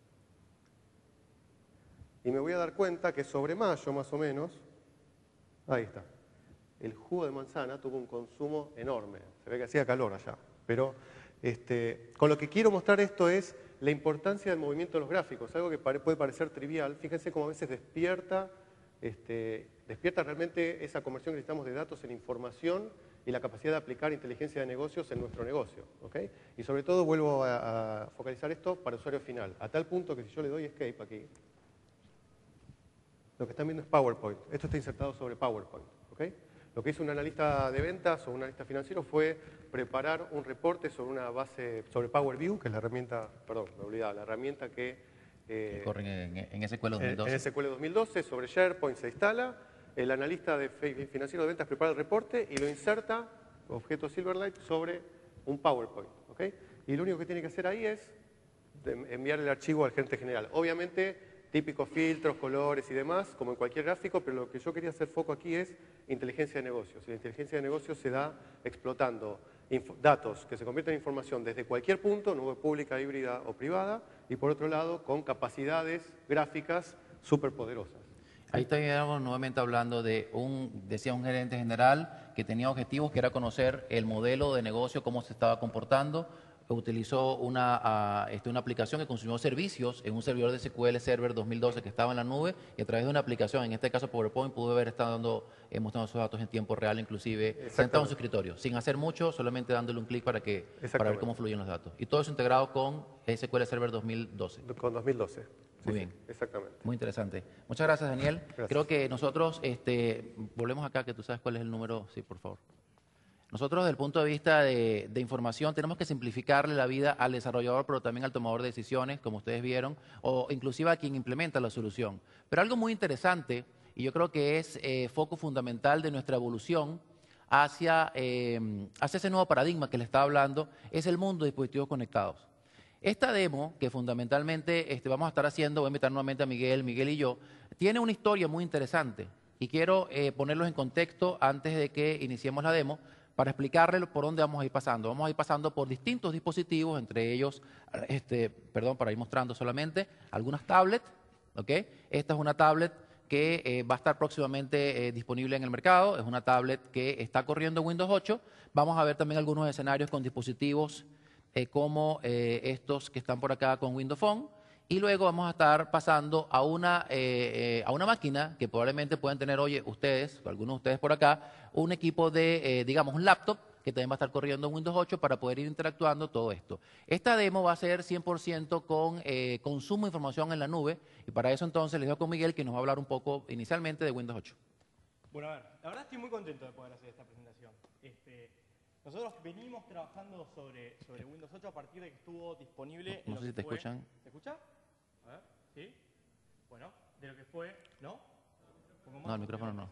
Y me voy a dar cuenta que sobre mayo, más o menos, ahí está, el jugo de manzana tuvo un consumo enorme. Se ve que hacía calor allá. Pero con lo que quiero mostrar esto es la importancia del movimiento de los gráficos, algo que puede parecer trivial. Fíjense cómo a veces despierta realmente esa conversión que necesitamos de datos en información y la capacidad de aplicar inteligencia de negocios en nuestro negocio. ¿Okay? Y sobre todo vuelvo a focalizar esto para usuario final, a tal punto que si yo le doy escape aquí, lo que están viendo es PowerPoint. Esto está insertado sobre PowerPoint. ¿Okay? Lo que hizo un analista de ventas o un analista financiero fue preparar un reporte sobre una base, sobre Power BI, que es la herramienta, perdón, me olvidaba, la herramienta que corren en SQL 2012. En SQL 2012, sobre SharePoint se instala, el analista financiero de ventas prepara el reporte y lo inserta, objeto Silverlight, sobre un PowerPoint. ¿Okay? Y lo único que tiene que hacer ahí es enviar el archivo al gerente general. Obviamente, típicos filtros, colores y demás, como en cualquier gráfico, pero lo que yo quería hacer foco aquí es inteligencia de negocios. Y la inteligencia de negocios se da explotando datos que se convierten en información desde cualquier punto, nube pública, híbrida o privada, y por otro lado, con capacidades gráficas súper poderosas. Ahí estábamos nuevamente hablando de decía un gerente general que tenía objetivos, que era conocer el modelo de negocio, cómo se estaba comportando. Utilizó una aplicación que consumió servicios en un servidor de SQL Server 2012 que estaba en la nube, y a través de una aplicación, en este caso PowerPoint, pudo haber estado mostrando esos datos en tiempo real, inclusive sentado en su escritorio, sin hacer mucho, solamente dándole un clic para ver cómo fluyen los datos. Y todo eso integrado con SQL Server 2012. Con 2012. Muy bien. Exactamente. Muy interesante. Muchas gracias, Daniel. Gracias. Creo que nosotros, volvemos acá, que tú sabes cuál es el número. Sí, por favor. Nosotros, desde el punto de vista de información, tenemos que simplificarle la vida al desarrollador, pero también al tomador de decisiones, como ustedes vieron, o inclusive a quien implementa la solución. Pero algo muy interesante, y yo creo que es foco fundamental de nuestra evolución hacia ese nuevo paradigma que les estaba hablando, es el mundo de dispositivos conectados. Esta demo, que fundamentalmente vamos a estar haciendo, voy a invitar nuevamente a Miguel y yo, tiene una historia muy interesante, y quiero ponerlos en contexto antes de que iniciemos la demo, para explicarles por dónde vamos a ir pasando. Vamos a ir pasando por distintos dispositivos, entre ellos, para ir mostrando solamente algunas tablets. ¿Okay? Esta es una tablet que va a estar próximamente disponible en el mercado. Es una tablet que está corriendo Windows 8. Vamos a ver también algunos escenarios con dispositivos como estos que están por acá con Windows Phone. Y luego vamos a estar pasando a una máquina que probablemente puedan tener, ustedes, o algunos de ustedes por acá, un equipo de, digamos, un laptop que también va a estar corriendo en Windows 8 para poder ir interactuando todo esto. Esta demo va a ser 100% con consumo de información en la nube, y para eso entonces les dejo con Miguel, que nos va a hablar un poco inicialmente de Windows 8. Bueno, a ver, la verdad estoy muy contento de poder hacer esta presentación. Nosotros venimos trabajando sobre Windows 8 a partir de que estuvo disponible. No sé si te escuchan. ¿Se escucha? A ver, ¿sí? Bueno, de lo que fue, ¿no? No, el micrófono no.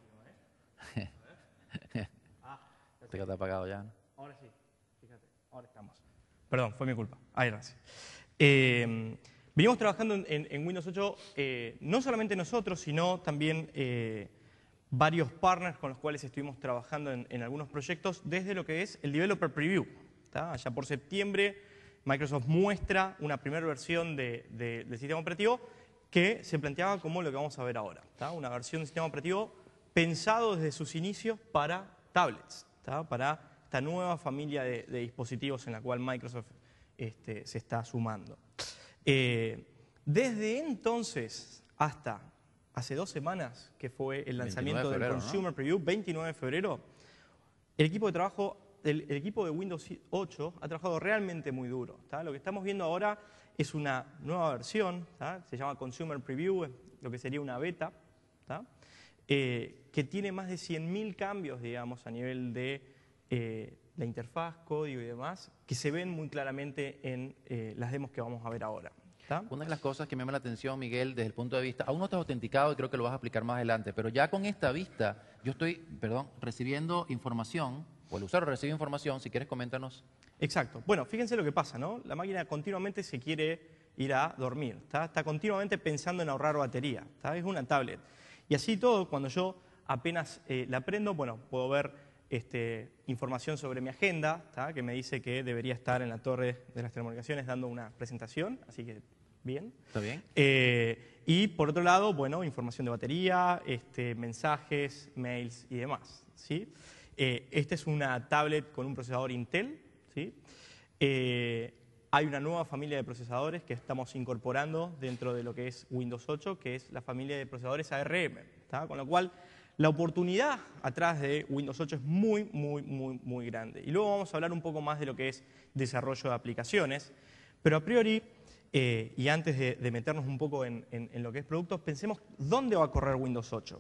Este que está apagado ya, ¿no? Ahora sí, fíjate, ahora estamos. Perdón, fue mi culpa. Ahí gracias. Venimos trabajando en Windows 8, no solamente nosotros, sino también varios partners con los cuales estuvimos trabajando en algunos proyectos desde lo que es el Developer Preview. ¿Tá? Allá por septiembre, Microsoft muestra una primera versión del sistema operativo que se planteaba como lo que vamos a ver ahora. ¿Tá? Una versión del sistema operativo pensado desde sus inicios para tablets, ¿tá? Para esta nueva familia de dispositivos en la cual Microsoft se está sumando. Desde entonces hasta hace 2 semanas, que fue el lanzamiento del Consumer Preview, 29 de febrero, el equipo de trabajo el equipo de Windows 8 ha trabajado realmente muy duro. ¿Tá? Lo que estamos viendo ahora es una nueva versión, ¿tá? Se llama Consumer Preview, lo que sería una beta, ¿tá? Que tiene más de 100.000 cambios, digamos, a nivel de la interfaz, código y demás, que se ven muy claramente en las demos que vamos a ver ahora. ¿Tá? Una de las cosas que me llama la atención, Miguel, desde el punto de vista, aún no estás autenticado y creo que lo vas a explicar más adelante, pero ya con esta vista, yo estoy, recibiendo información, o el usuario recibe información, si quieres coméntanos. Exacto. Bueno, fíjense lo que pasa, ¿no? La máquina continuamente se quiere ir a dormir, ¿tá? Está continuamente pensando en ahorrar batería, ¿tá? Es una tablet. Y así todo, cuando yo apenas la prendo, bueno, puedo ver información sobre mi agenda, ¿tá? Que me dice que debería estar en la torre de las telecomunicaciones dando una presentación, así que bien. ¿Está bien? Y por otro lado, bueno, información de batería, mensajes, mails y demás, ¿sí? Esta es una tablet con un procesador Intel, ¿sí? Hay una nueva familia de procesadores que estamos incorporando dentro de lo que es Windows 8, que es la familia de procesadores ARM, ¿tá? Con lo cual la oportunidad atrás de Windows 8 es muy, muy, muy, muy grande. Y luego vamos a hablar un poco más de lo que es desarrollo de aplicaciones, pero a priori, y antes de meternos un poco en lo que es productos, pensemos dónde va a correr Windows 8.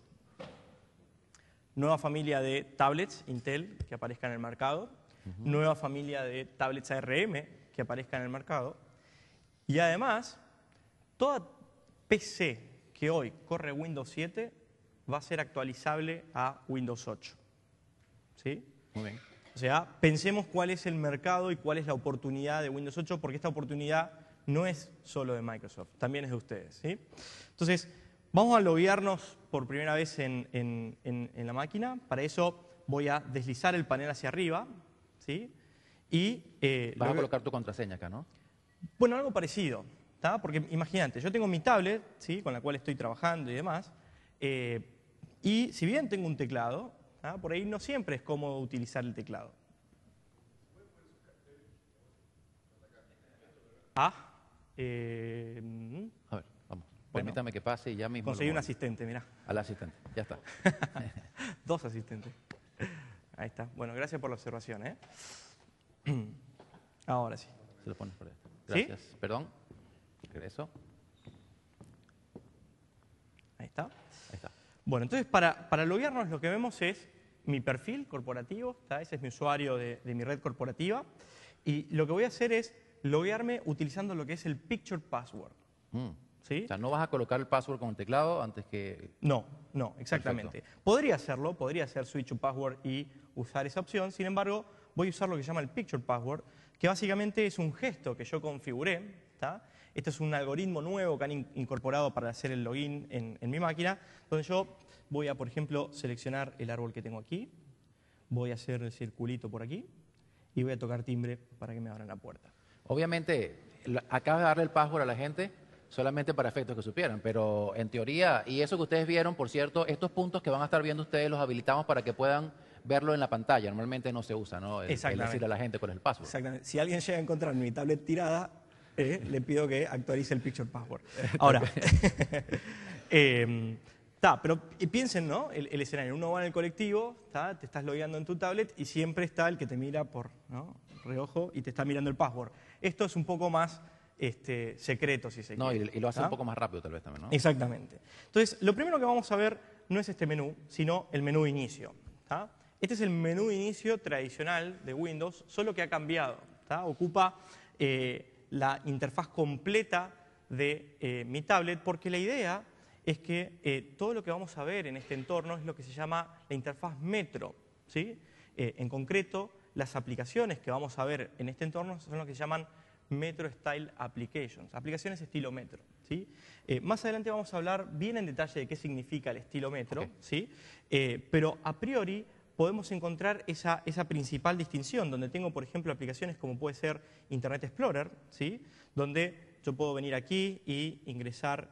Nueva familia de tablets Intel que aparezca en el mercado, nueva familia de tablets ARM que aparezca en el mercado, y además, toda PC que hoy corre Windows 7 va a ser actualizable a Windows 8. ¿Sí? Muy bien. O sea, pensemos cuál es el mercado y cuál es la oportunidad de Windows 8, porque esta oportunidad no es solo de Microsoft, también es de ustedes. ¿Sí? Entonces, vamos a loguearnos por primera vez en la máquina. Para eso voy a deslizar el panel hacia arriba, ¿sí? Y vas a colocar tu contraseña acá, ¿no? Bueno, algo parecido, ¿tá? Porque imagínate, yo tengo mi tablet, ¿sí? Con la cual estoy trabajando y demás, y si bien tengo un teclado, ¿tá? Por ahí no siempre es cómodo utilizar el teclado. A ver, vamos. Permítame que pase y ya mismo. Conseguí un asistente, mirá. Al asistente, ya está. 2 asistentes. Ahí está. Bueno, gracias por la observación, ¿eh? Ahora sí. Se lo pones por ahí. Gracias. ¿Sí? Perdón. Regreso. Ahí está. Ahí está. Bueno, entonces para loguearnos lo que vemos es mi perfil corporativo, ¿tá? Ese es mi usuario de mi red corporativa. Y lo que voy a hacer es loguearme utilizando lo que es el Picture Password. ¿Sí? O sea, no vas a colocar el password con el teclado antes que... No, exactamente. Perfecto. Podría hacerlo, podría hacer Switch to Password y usar esa opción. Sin embargo, voy a usar lo que se llama el Picture Password, que básicamente es un gesto que yo configuré, ¿tá? Este es un algoritmo nuevo que han incorporado para hacer el login en mi máquina, donde yo voy a, por ejemplo, seleccionar el árbol que tengo aquí, voy a hacer el circulito por aquí y voy a tocar timbre para que me abran la puerta. Obviamente, acabas de darle el password a la gente solamente para efectos que supieran, pero en teoría, y eso que ustedes vieron, por cierto, estos puntos que van a estar viendo ustedes los habilitamos para que puedan verlo en la pantalla. Normalmente no se usa, ¿no? El decirle a la gente cuál es el password. Exactamente. Si alguien llega a encontrar mi tablet tirada, le pido que actualice el Picture Password. Ahora, pero piensen, ¿no? El escenario. Uno va en el colectivo, te estás logueando en tu tablet y siempre está el que te mira por, ¿no? reojo y te está mirando el password. Esto es un poco más secreto, si se quiere. Y lo hace un poco más rápido tal vez también, ¿no? Exactamente. Entonces, lo primero que vamos a ver no es este menú, sino el menú inicio. ¿Tá? Este es el menú inicio tradicional de Windows, solo que ha cambiado. ¿Tá? Ocupa la interfaz completa de mi tablet, porque la idea es que todo lo que vamos a ver en este entorno es lo que se llama la interfaz Metro. ¿Sí? En concreto, las aplicaciones que vamos a ver en este entorno son lo que se llaman Metro Style Applications, aplicaciones estilo Metro. ¿Sí? Más adelante vamos a hablar bien en detalle de qué significa el estilo Metro, okay. ¿Sí? Pero a priori podemos encontrar esa principal distinción, donde tengo, por ejemplo, aplicaciones como puede ser Internet Explorer, ¿sí? Donde yo puedo venir aquí y ingresar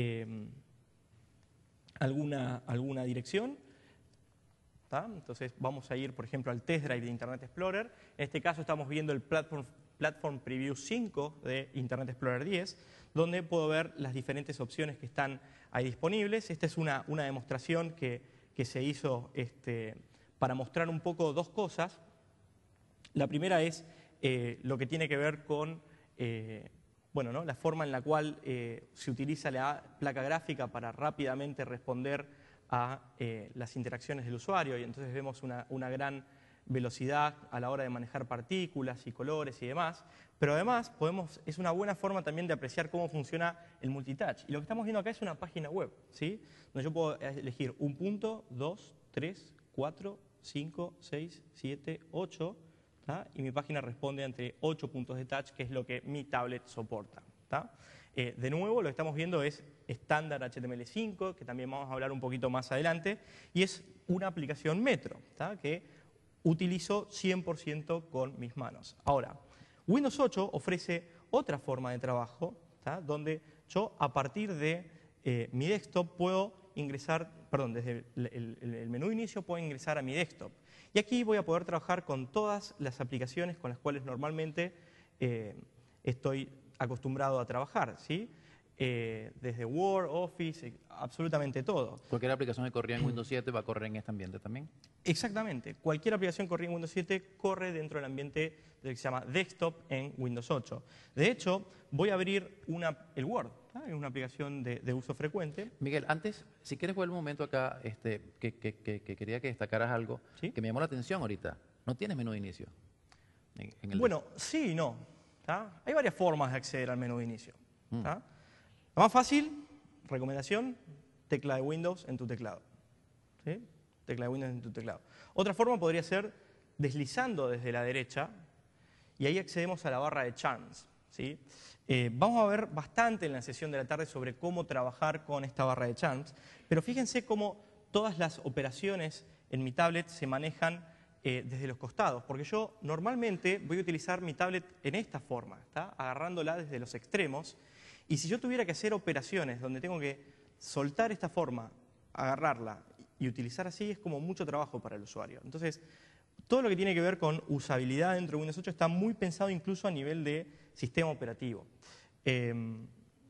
alguna dirección. ¿Tá? Entonces vamos a ir, por ejemplo, al test drive de Internet Explorer. En este caso estamos viendo el Platform Preview 5 de Internet Explorer 10, donde puedo ver las diferentes opciones que están ahí disponibles. Esta es una demostración que se hizo para mostrar un poco dos cosas. La primera es lo que tiene que ver con bueno, ¿no? La forma en la cual se utiliza la placa gráfica para rápidamente responder a las interacciones del usuario, y entonces vemos una gran velocidad a la hora de manejar partículas y colores y demás, pero además es una buena forma también de apreciar cómo funciona el multitouch. Y lo que estamos viendo acá es una página web, ¿sí? Donde yo puedo elegir un punto, 2, 3, 4, 5, 6, 7, 8, ¿tá? Y mi página responde ante 8 puntos de touch, que es lo que mi tablet soporta, ¿tá? De nuevo, lo que estamos viendo es estándar HTML5, que también vamos a hablar un poquito más adelante, y es una aplicación Metro, ¿tá? Que utilizo 100% con mis manos. Ahora, Windows 8 ofrece otra forma de trabajo, ¿tá? Donde yo a partir de mi desktop puedo ingresar, perdón, desde el menú de inicio puedo ingresar a mi desktop. Y aquí voy a poder trabajar con todas las aplicaciones con las cuales normalmente estoy acostumbrado a trabajar, ¿sí? Desde Word, Office, absolutamente todo. Cualquier aplicación que corría en Windows 7 va a correr en este ambiente también. Exactamente. Cualquier aplicación corrida en Windows 7 corre dentro del ambiente que se llama Desktop en Windows 8. De hecho, voy a abrir el Word, ¿tá? Es una aplicación de uso frecuente. Miguel, antes, si quieres vuelve un momento acá, que quería que destacaras algo, ¿Sí? que me llamó la atención ahorita. No tienes menú de inicio. Bueno, sí y no, ¿tá? Hay varias formas de acceder al menú de inicio, ¿tá? La más fácil, recomendación, tecla de Windows en tu teclado, ¿sí? Tecla de Windows en tu teclado. Otra forma podría ser deslizando desde la derecha y ahí accedemos a la barra de Charms, ¿sí? Vamos a ver bastante en la sesión de la tarde sobre cómo trabajar con esta barra de Charms, pero fíjense cómo todas las operaciones en mi tablet se manejan desde los costados, porque yo normalmente voy a utilizar mi tablet en esta forma, ¿tá? Agarrándola desde los extremos, y si yo tuviera que hacer operaciones donde tengo que soltar esta forma, agarrarla y utilizar así, es como mucho trabajo para el usuario. Entonces, todo lo que tiene que ver con usabilidad dentro de Windows 8 está muy pensado incluso a nivel de sistema operativo. Ahí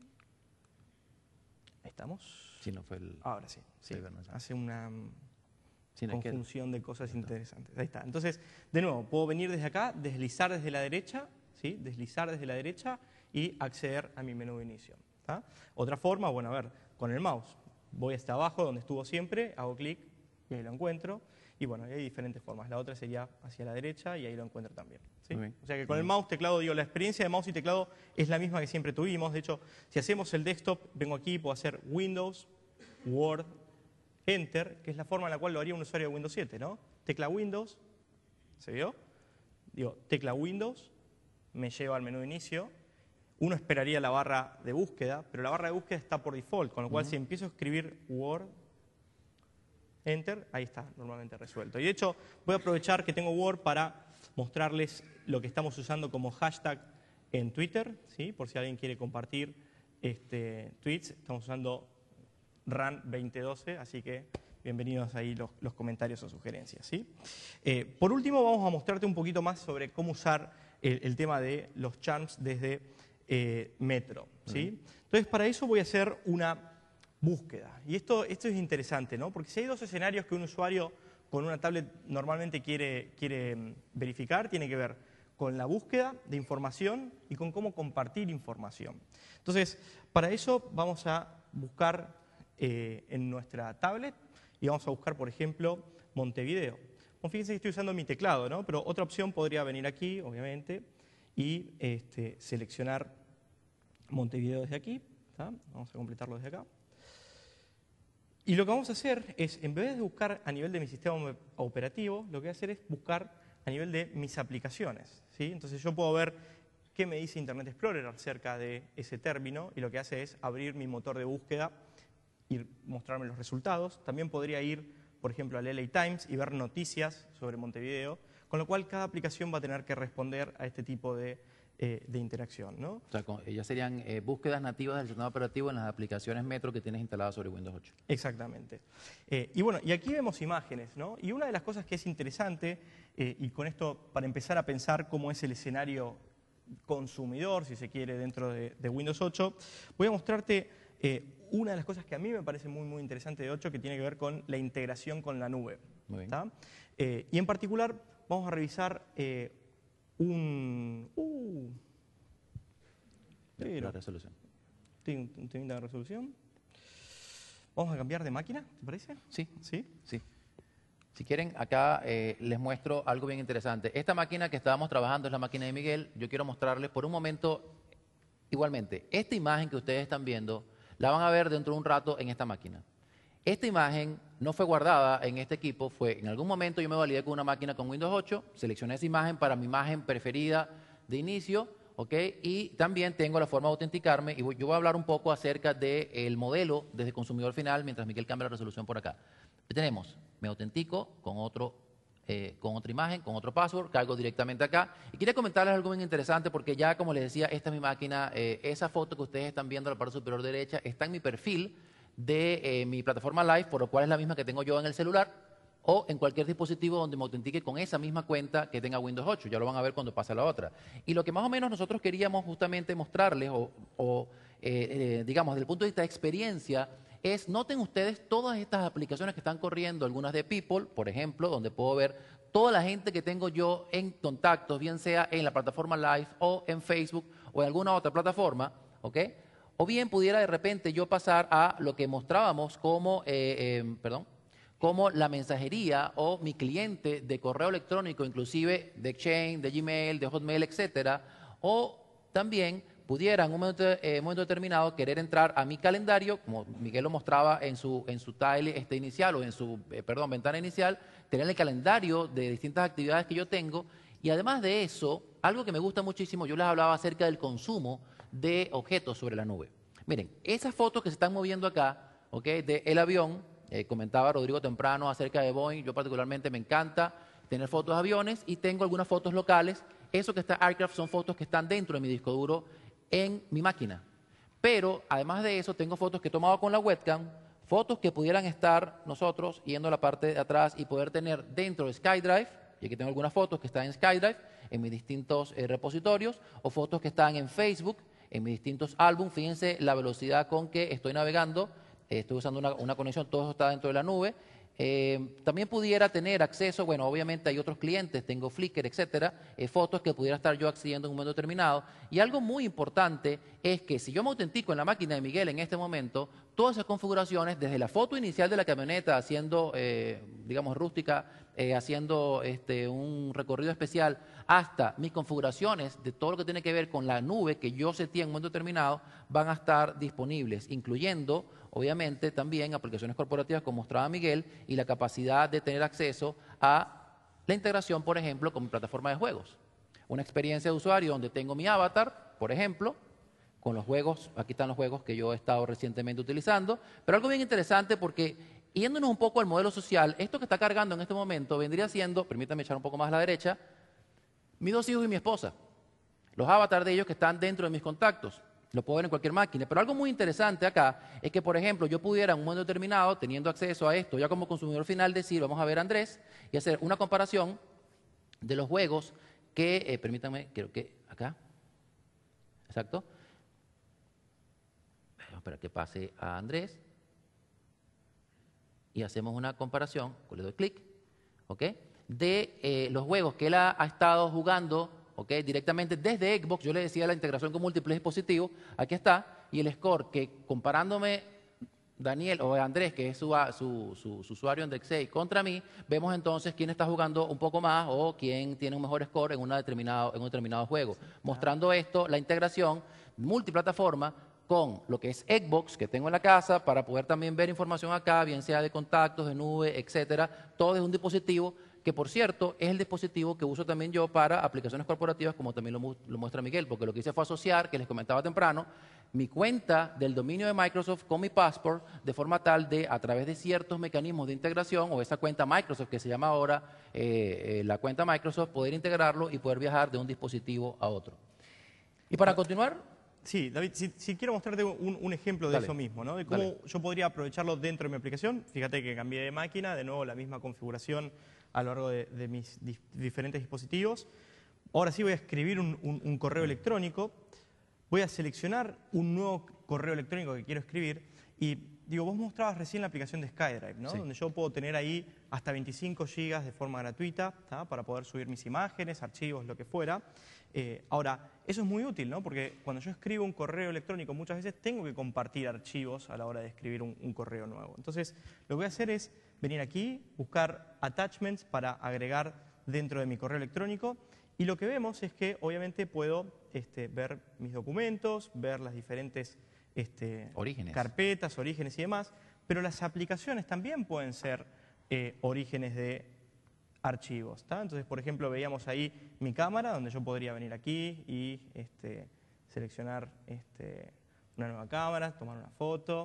estamos. Sí, no fue el... Ahora sí, sí. Hace una conjunción de cosas interesantes. Ahí está. Entonces, de nuevo, puedo venir desde acá, deslizar desde la derecha, ¿sí? Deslizar desde la derecha y acceder a mi menú de inicio, ¿tá? Otra forma, bueno, a ver, con el mouse. Voy hasta abajo, donde estuvo siempre, hago clic y ahí lo encuentro. Y bueno, hay diferentes formas. La otra sería hacia la derecha y ahí lo encuentro también, ¿sí? O sea que con el mouse, teclado, digo, la experiencia de mouse y teclado es la misma que siempre tuvimos. De hecho, si hacemos el desktop, vengo aquí, puedo hacer Windows, Word, Enter, que es la forma en la cual lo haría un usuario de Windows 7, ¿no? Tecla Windows, ¿se vio? Digo, tecla Windows, me lleva al menú de inicio. Uno esperaría la barra de búsqueda, pero la barra de búsqueda está por default, con lo cual si empiezo a escribir Word, Enter, ahí está normalmente resuelto. Y de hecho, voy a aprovechar que tengo Word para mostrarles lo que estamos usando como hashtag en Twitter, ¿sí? Por si alguien quiere compartir tweets. Estamos usando RAN2012, así que bienvenidos ahí los comentarios o sugerencias, ¿sí? Por último, vamos a mostrarte un poquito más sobre cómo usar el tema de los charms desde Metro, ¿sí? Entonces, para eso voy a hacer una búsqueda. Y esto es interesante, ¿no? Porque si hay dos escenarios que un usuario con una tablet normalmente quiere verificar, tiene que ver con la búsqueda de información y con cómo compartir información. Entonces, para eso vamos a buscar en nuestra tablet y vamos a buscar, por ejemplo, Montevideo. Bueno, fíjense que estoy usando mi teclado, ¿no? Pero otra opción podría venir aquí, obviamente, y seleccionar Montevideo desde aquí, ¿tá? Vamos a completarlo desde acá. Y lo que vamos a hacer es, en vez de buscar a nivel de mi sistema operativo, lo que voy a hacer es buscar a nivel de mis aplicaciones, ¿sí? Entonces yo puedo ver qué me dice Internet Explorer acerca de ese término, y lo que hace es abrir mi motor de búsqueda y mostrarme los resultados. También podría ir, por ejemplo, al LA Times y ver noticias sobre Montevideo, con lo cual cada aplicación va a tener que responder a este tipo de interacción, ¿no? O sea, ellas serían búsquedas nativas del sistema operativo en las aplicaciones Metro que tienes instaladas sobre Windows 8. Exactamente. Y bueno, y aquí vemos imágenes, ¿no? Y una de las cosas que es interesante, y con esto para empezar a pensar cómo es el escenario consumidor, si se quiere, dentro de Windows 8, voy a mostrarte una de las cosas que a mí me parece muy, muy interesante de 8, que tiene que ver con la integración con la nube. Muy bien. ¿Tá? Y en particular vamos a revisar La resolución. Tiene una resolución. Vamos a cambiar de máquina, ¿te parece? Sí. ¿Sí? Sí. Si quieren, acá les muestro algo bien interesante. Esta máquina que estábamos trabajando es la máquina de Miguel. Yo quiero mostrarles por un momento, igualmente, esta imagen que ustedes están viendo, la van a ver dentro de un rato en esta máquina. Esta imagen no fue guardada en este equipo, fue en algún momento yo me validé con una máquina con Windows 8, seleccioné esa imagen para mi imagen preferida de inicio, ¿ok? Y también tengo la forma de autenticarme y yo voy a hablar un poco acerca del modelo desde consumidor final mientras Miguel cambia la resolución por acá. Tenemos, me autentico con otra imagen, con otro password, cargo directamente acá. Y quería comentarles algo bien interesante porque ya, como les decía, esta es mi máquina. Esa foto que ustedes están viendo en la parte superior derecha está en mi perfil de mi plataforma Live, por lo cual es la misma que tengo yo en el celular o en cualquier dispositivo donde me autentique con esa misma cuenta que tenga Windows 8. Ya lo van a ver cuando pase a la otra. Y lo que más o menos nosotros queríamos justamente mostrarles, digamos, desde el punto de vista de experiencia, es, noten ustedes todas estas aplicaciones que están corriendo, algunas de People, por ejemplo, donde puedo ver toda la gente que tengo yo en contactos, bien sea en la plataforma Live o en Facebook o en alguna otra plataforma, ¿ok? O bien pudiera de repente yo pasar a lo que mostrábamos como, como la mensajería o mi cliente de correo electrónico, inclusive de Exchange, de Gmail, de Hotmail, etcétera, o también pudiera en un momento determinado querer entrar a mi calendario, como Miguel lo mostraba en su tile inicial o en su ventana inicial, tener el calendario de distintas actividades que yo tengo. Y además de eso, algo que me gusta muchísimo, yo les hablaba acerca del consumo de objetos sobre la nube. Miren, esas fotos que se están moviendo acá, ¿ok? Del avión, comentaba Rodrigo temprano acerca de Boeing, yo particularmente me encanta tener fotos de aviones y tengo algunas fotos locales. Eso que está Aircraft son fotos que están dentro de mi disco duro en mi máquina. Pero además de eso, tengo fotos que he tomado con la webcam, fotos que pudieran estar nosotros yendo a la parte de atrás y poder tener dentro de SkyDrive, y aquí tengo algunas fotos que están en SkyDrive, en mis distintos repositorios, o fotos que están en Facebook, en mis distintos álbumes. Fíjense la velocidad con que estoy navegando, estoy usando una conexión, todo eso está dentro de la nube. También pudiera tener acceso, bueno, obviamente hay otros clientes, tengo Flickr, etcétera, fotos que pudiera estar yo accediendo en un momento determinado. Y algo muy importante es que si yo me autentico en la máquina de Miguel en este momento, todas esas configuraciones, desde la foto inicial de la camioneta haciendo, digamos, rústica, haciendo un recorrido especial, hasta mis configuraciones de todo lo que tiene que ver con la nube que yo seté en un momento determinado, van a estar disponibles, incluyendo obviamente también aplicaciones corporativas como mostraba Miguel y la capacidad de tener acceso a la integración, por ejemplo, con mi plataforma de juegos. Una experiencia de usuario donde tengo mi avatar, por ejemplo, con los juegos, aquí están los juegos que yo he estado recientemente utilizando, pero algo bien interesante porque yéndonos un poco al modelo social, esto que está cargando en este momento vendría siendo, permítanme echar un poco más a la derecha, mis 2 hijos y mi esposa, los avatars de ellos que están dentro de mis contactos. Lo puedo ver en cualquier máquina. Pero algo muy interesante acá es que, por ejemplo, yo pudiera en un momento determinado, teniendo acceso a esto, ya como consumidor final, decir, vamos a ver a Andrés, y hacer una comparación de los juegos que, permítanme, creo que acá, exacto, vamos a esperar que pase a Andrés, y hacemos una comparación, le doy clic, ¿ok? De los juegos que él ha estado jugando, ¿okay? Directamente desde Xbox. Yo le decía la integración con múltiples dispositivos, aquí está, y el score que comparándome Daniel o Andrés, que es su usuario en Dexey, contra mí, vemos entonces quién está jugando un poco más o quién tiene un mejor score en un determinado juego. Mostrando esto, la integración multiplataforma con lo que es Xbox, que tengo en la casa, para poder también ver información acá, bien sea de contactos, de nube, etcétera, todo es un dispositivo que, por cierto, es el dispositivo que uso también yo para aplicaciones corporativas, como también lo muestra Miguel, porque lo que hice fue asociar, que les comentaba temprano, mi cuenta del dominio de Microsoft con mi Passport, de forma tal de, a través de ciertos mecanismos de integración, o esa cuenta Microsoft, que se llama ahora la cuenta Microsoft, poder integrarlo y poder viajar de un dispositivo a otro. Y para continuar... Sí, David, si quiero mostrarte un ejemplo de eso mismo, ¿no? De cómo yo podría aprovecharlo dentro de mi aplicación. Fíjate que cambié de máquina, de nuevo la misma configuración a lo largo de mis diferentes dispositivos. Ahora sí voy a escribir un correo electrónico. Voy a seleccionar un nuevo correo electrónico que quiero escribir y digo, vos mostrabas recién la aplicación de SkyDrive, ¿no? Sí. Donde yo puedo tener ahí hasta 25 GB de forma gratuita, ¿tá? Para poder subir mis imágenes, archivos, lo que fuera. Ahora, eso es muy útil, ¿no? Porque cuando yo escribo un correo electrónico, muchas veces tengo que compartir archivos a la hora de escribir un correo nuevo. Entonces, lo que voy a hacer es venir aquí, buscar attachments para agregar dentro de mi correo electrónico. Y lo que vemos es que, obviamente, puedo ver mis documentos, ver las diferentes Orígenes. carpetas, orígenes y demás, pero las aplicaciones también pueden ser orígenes de archivos, ¿tá? Entonces, por ejemplo, veíamos ahí mi cámara, donde yo podría venir aquí y seleccionar una nueva cámara, tomar una foto.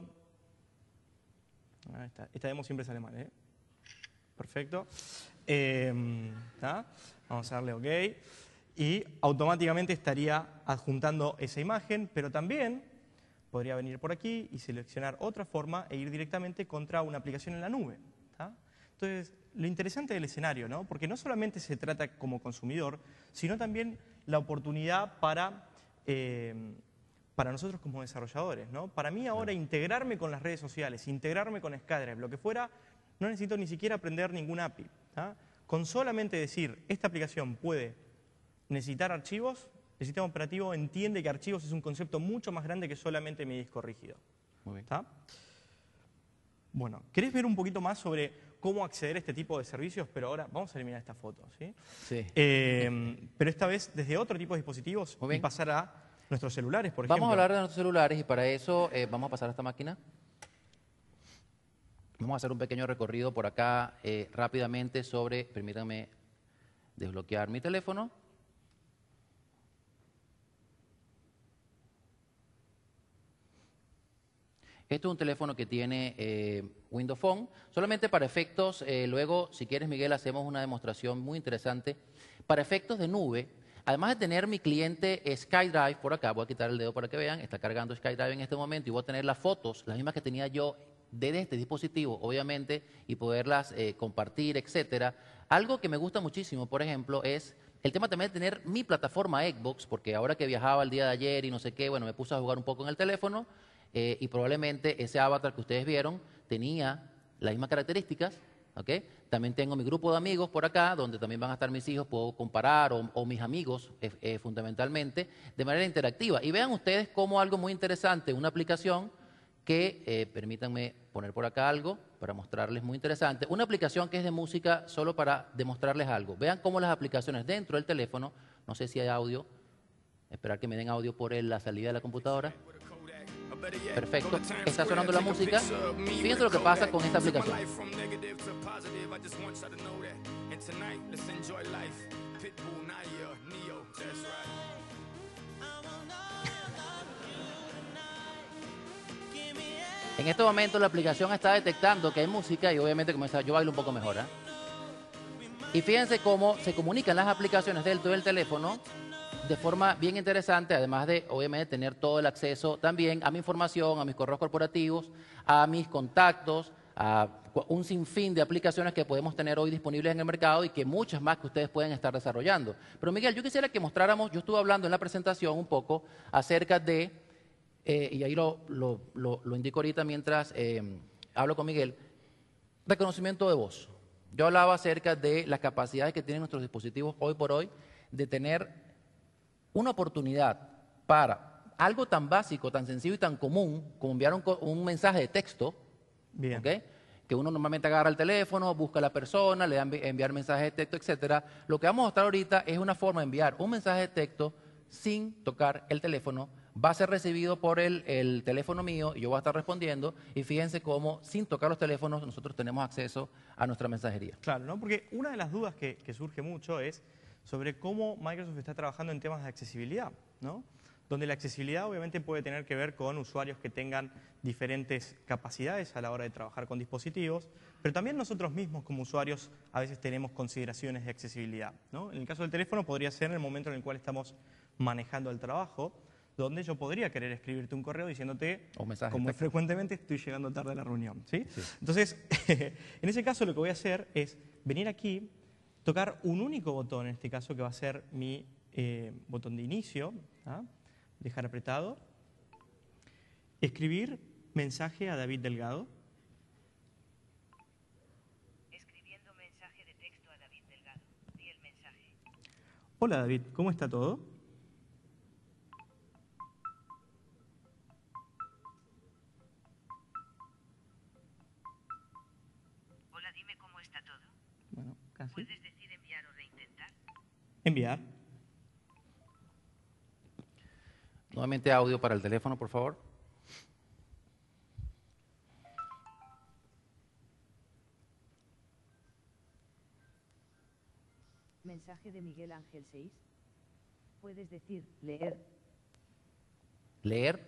Esta demo siempre sale mal, ¿eh? Perfecto. ¿Tá? Vamos a darle OK. Y automáticamente estaría adjuntando esa imagen, pero también podría venir por aquí y seleccionar otra forma e ir directamente contra una aplicación en la nube, ¿tá? Entonces, lo interesante del escenario, ¿no? Porque no solamente se trata como consumidor, sino también la oportunidad para nosotros como desarrolladores, ¿no? Para mí ahora integrarme con las redes sociales, integrarme con SkyDrive, lo que fuera, no necesito ni siquiera aprender ninguna API, ¿tá? Con solamente decir, esta aplicación puede necesitar archivos, el sistema operativo entiende que archivos es un concepto mucho más grande que solamente mi disco rígido. Muy bien. ¿Tá? Bueno, ¿querés ver un poquito más sobre cómo acceder a este tipo de servicios? Pero ahora vamos a eliminar esta foto, ¿sí? Sí. Pero esta vez desde otro tipo de dispositivos Muy y bien. pasar a nuestros celulares, por ejemplo. Vamos a hablar de nuestros celulares y para eso vamos a pasar a esta máquina. Vamos a hacer un pequeño recorrido por acá rápidamente sobre, permítanme desbloquear mi teléfono. Esto es un teléfono que tiene Windows Phone, solamente para efectos, luego si quieres Miguel hacemos una demostración muy interesante, para efectos de nube, además de tener mi cliente SkyDrive por acá, voy a quitar el dedo para que vean, está cargando SkyDrive en este momento y voy a tener las fotos, las mismas que tenía yo desde este dispositivo, obviamente, y poderlas compartir, etcétera. Algo que me gusta muchísimo, por ejemplo, es el tema también de tener mi plataforma Xbox, porque ahora que viajaba el día de ayer y no sé qué, bueno, me puse a jugar un poco en el teléfono, y probablemente ese avatar que ustedes vieron tenía las mismas características, ¿ok? También tengo mi grupo de amigos por acá, donde también van a estar mis hijos, puedo comparar, o mis amigos fundamentalmente, de manera interactiva. Y vean ustedes cómo algo muy interesante, una aplicación que, permítanme poner por acá algo para mostrarles muy interesante, una aplicación que es de música solo para demostrarles algo. Vean cómo las aplicaciones dentro del teléfono, no sé si hay audio, esperar que me den audio por la salida de la computadora. Perfecto, está sonando la música. Fíjense lo que pasa con esta aplicación. En este momento la aplicación está detectando que hay música y obviamente comienza, yo bailo un poco mejor, ¿eh? Y fíjense cómo se comunican las aplicaciones dentro del teléfono de forma bien interesante, además de, obviamente, tener todo el acceso también a mi información, a mis correos corporativos, a mis contactos, a un sinfín de aplicaciones que podemos tener hoy disponibles en el mercado y que muchas más que ustedes pueden estar desarrollando. Pero Miguel, yo quisiera que mostráramos, yo estuve hablando en la presentación un poco acerca de, y ahí lo indico ahorita mientras hablo con Miguel, reconocimiento de voz. Yo hablaba acerca de las capacidades que tienen nuestros dispositivos hoy por hoy de tener una oportunidad para algo tan básico, tan sencillo y tan común como enviar un mensaje de texto, Bien. ¿okay? Que uno normalmente agarra el teléfono, busca a la persona, le da enviar mensajes de texto, etcétera. Lo que vamos a mostrar ahorita es una forma de enviar un mensaje de texto sin tocar el teléfono. Va a ser recibido por el teléfono mío y yo voy a estar respondiendo. Y fíjense cómo, sin tocar los teléfonos, nosotros tenemos acceso a nuestra mensajería. Claro, ¿no? Porque una de las dudas que surge mucho es sobre cómo Microsoft está trabajando en temas de accesibilidad, ¿no? Donde la accesibilidad obviamente puede tener que ver con usuarios que tengan diferentes capacidades a la hora de trabajar con dispositivos, pero también nosotros mismos como usuarios a veces tenemos consideraciones de accesibilidad, ¿no? En el caso del teléfono podría ser en el momento en el cual estamos manejando el trabajo, donde yo podría querer escribirte un correo diciéndote, como frecuentemente estoy llegando tarde a la reunión, ¿sí? Sí. Entonces, en ese caso lo que voy a hacer es venir aquí, tocar un único botón, en este caso que va a ser mi botón de inicio, ¿ah? Dejar apretado, escribir mensaje a David Delgado. Escribiendo mensaje de texto a David Delgado. Di el mensaje. Hola David, ¿cómo está todo? Hola, dime cómo está todo. Bueno, casi. ¿Puedes decir enviar o reintentar? Enviar. Nuevamente audio para el teléfono, por favor. Mensaje de Miguel Ángel 6. Puedes decir leer. Leer.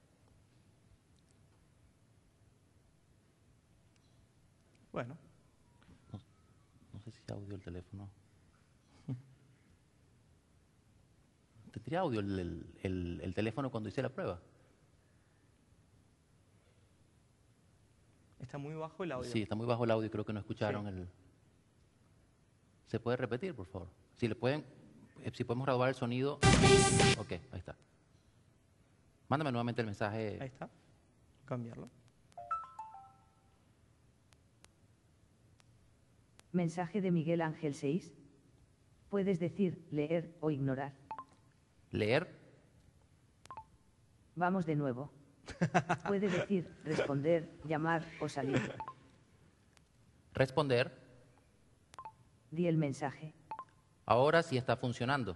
Bueno, No sé si audio el teléfono. ¿Tendría audio el teléfono cuando hice la prueba? está muy bajo el audio. Sí, está muy bajo el audio, creo que no escucharon Sí. el... ¿Se puede repetir, por favor? Si podemos graduar el sonido... Ok, ahí está. Mándame nuevamente el mensaje. Ahí está. Cambiarlo. Mensaje de Miguel Ángel 6. Puedes decir leer o ignorar. Leer. Vamos de nuevo. Puede decir responder, llamar o salir. Responder. Di el mensaje. Ahora sí está funcionando.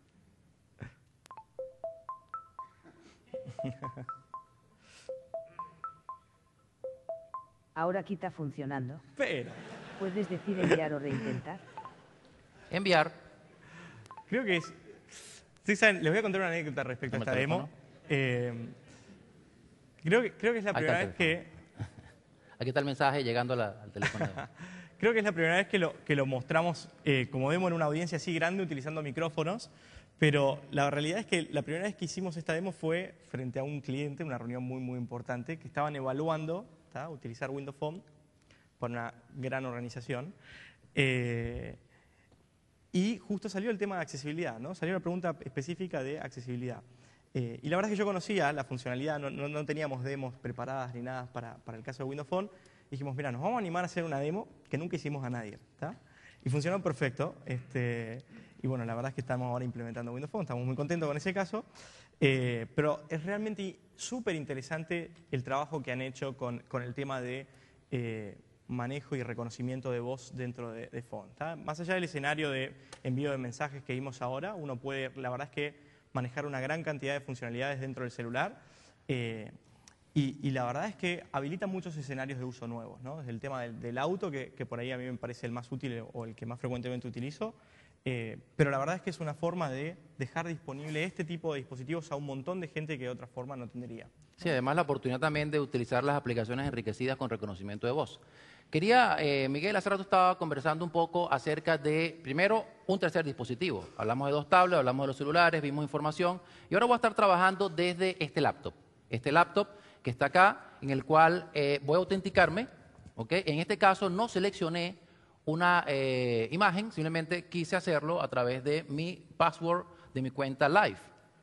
Ahora quita funcionando. Pero Puedes decir enviar o reintentar. Enviar. creo que es... Sí, saben, les voy a contar una anécdota respecto a Dame esta el demo. Creo que es la Ahí primera está vez que... Aquí está el mensaje llegando al teléfono. Creo que es la primera vez que lo mostramos como demo en una audiencia así grande utilizando micrófonos, pero la realidad es que la primera vez que hicimos esta demo fue frente a un cliente, una reunión muy, muy importante, que estaban evaluando utilizar Windows Phone para una gran organización. Y justo salió el tema de accesibilidad, ¿no? Salió una pregunta específica de accesibilidad. Y la verdad es que yo conocía la funcionalidad, no teníamos demos preparadas ni nada para el caso de Windows Phone. Dijimos, mira, nos vamos a animar a hacer una demo que nunca hicimos a nadie. ¿Está? Y funcionó perfecto. Y bueno, la verdad es que estamos ahora implementando Windows Phone, estamos muy contentos con ese caso. Pero es realmente súper interesante el trabajo que han hecho con el tema de manejo y reconocimiento de voz dentro de Phone. ¿Está? Más allá del escenario de envío de mensajes que vimos ahora, uno puede, la verdad es que manejar una gran cantidad de funcionalidades dentro del celular. Y la verdad es que habilita muchos escenarios de uso nuevos, ¿no? Desde el tema del auto, que por ahí a mí me parece el más útil o el que más frecuentemente utilizo, pero la verdad es que es una forma de dejar disponible este tipo de dispositivos a un montón de gente que de otra forma no tendría. Sí, además la oportunidad también de utilizar las aplicaciones enriquecidas con reconocimiento de voz. Quería, Miguel, hace rato estaba conversando un poco acerca de, primero, un tercer dispositivo. Hablamos de 2 tablets, hablamos de los celulares, vimos información, y ahora voy a estar trabajando desde este laptop. Este laptop que está acá, en el cual voy a autenticarme, ¿ok? En este caso no seleccioné una imagen, simplemente quise hacerlo a través de mi password de mi cuenta Live.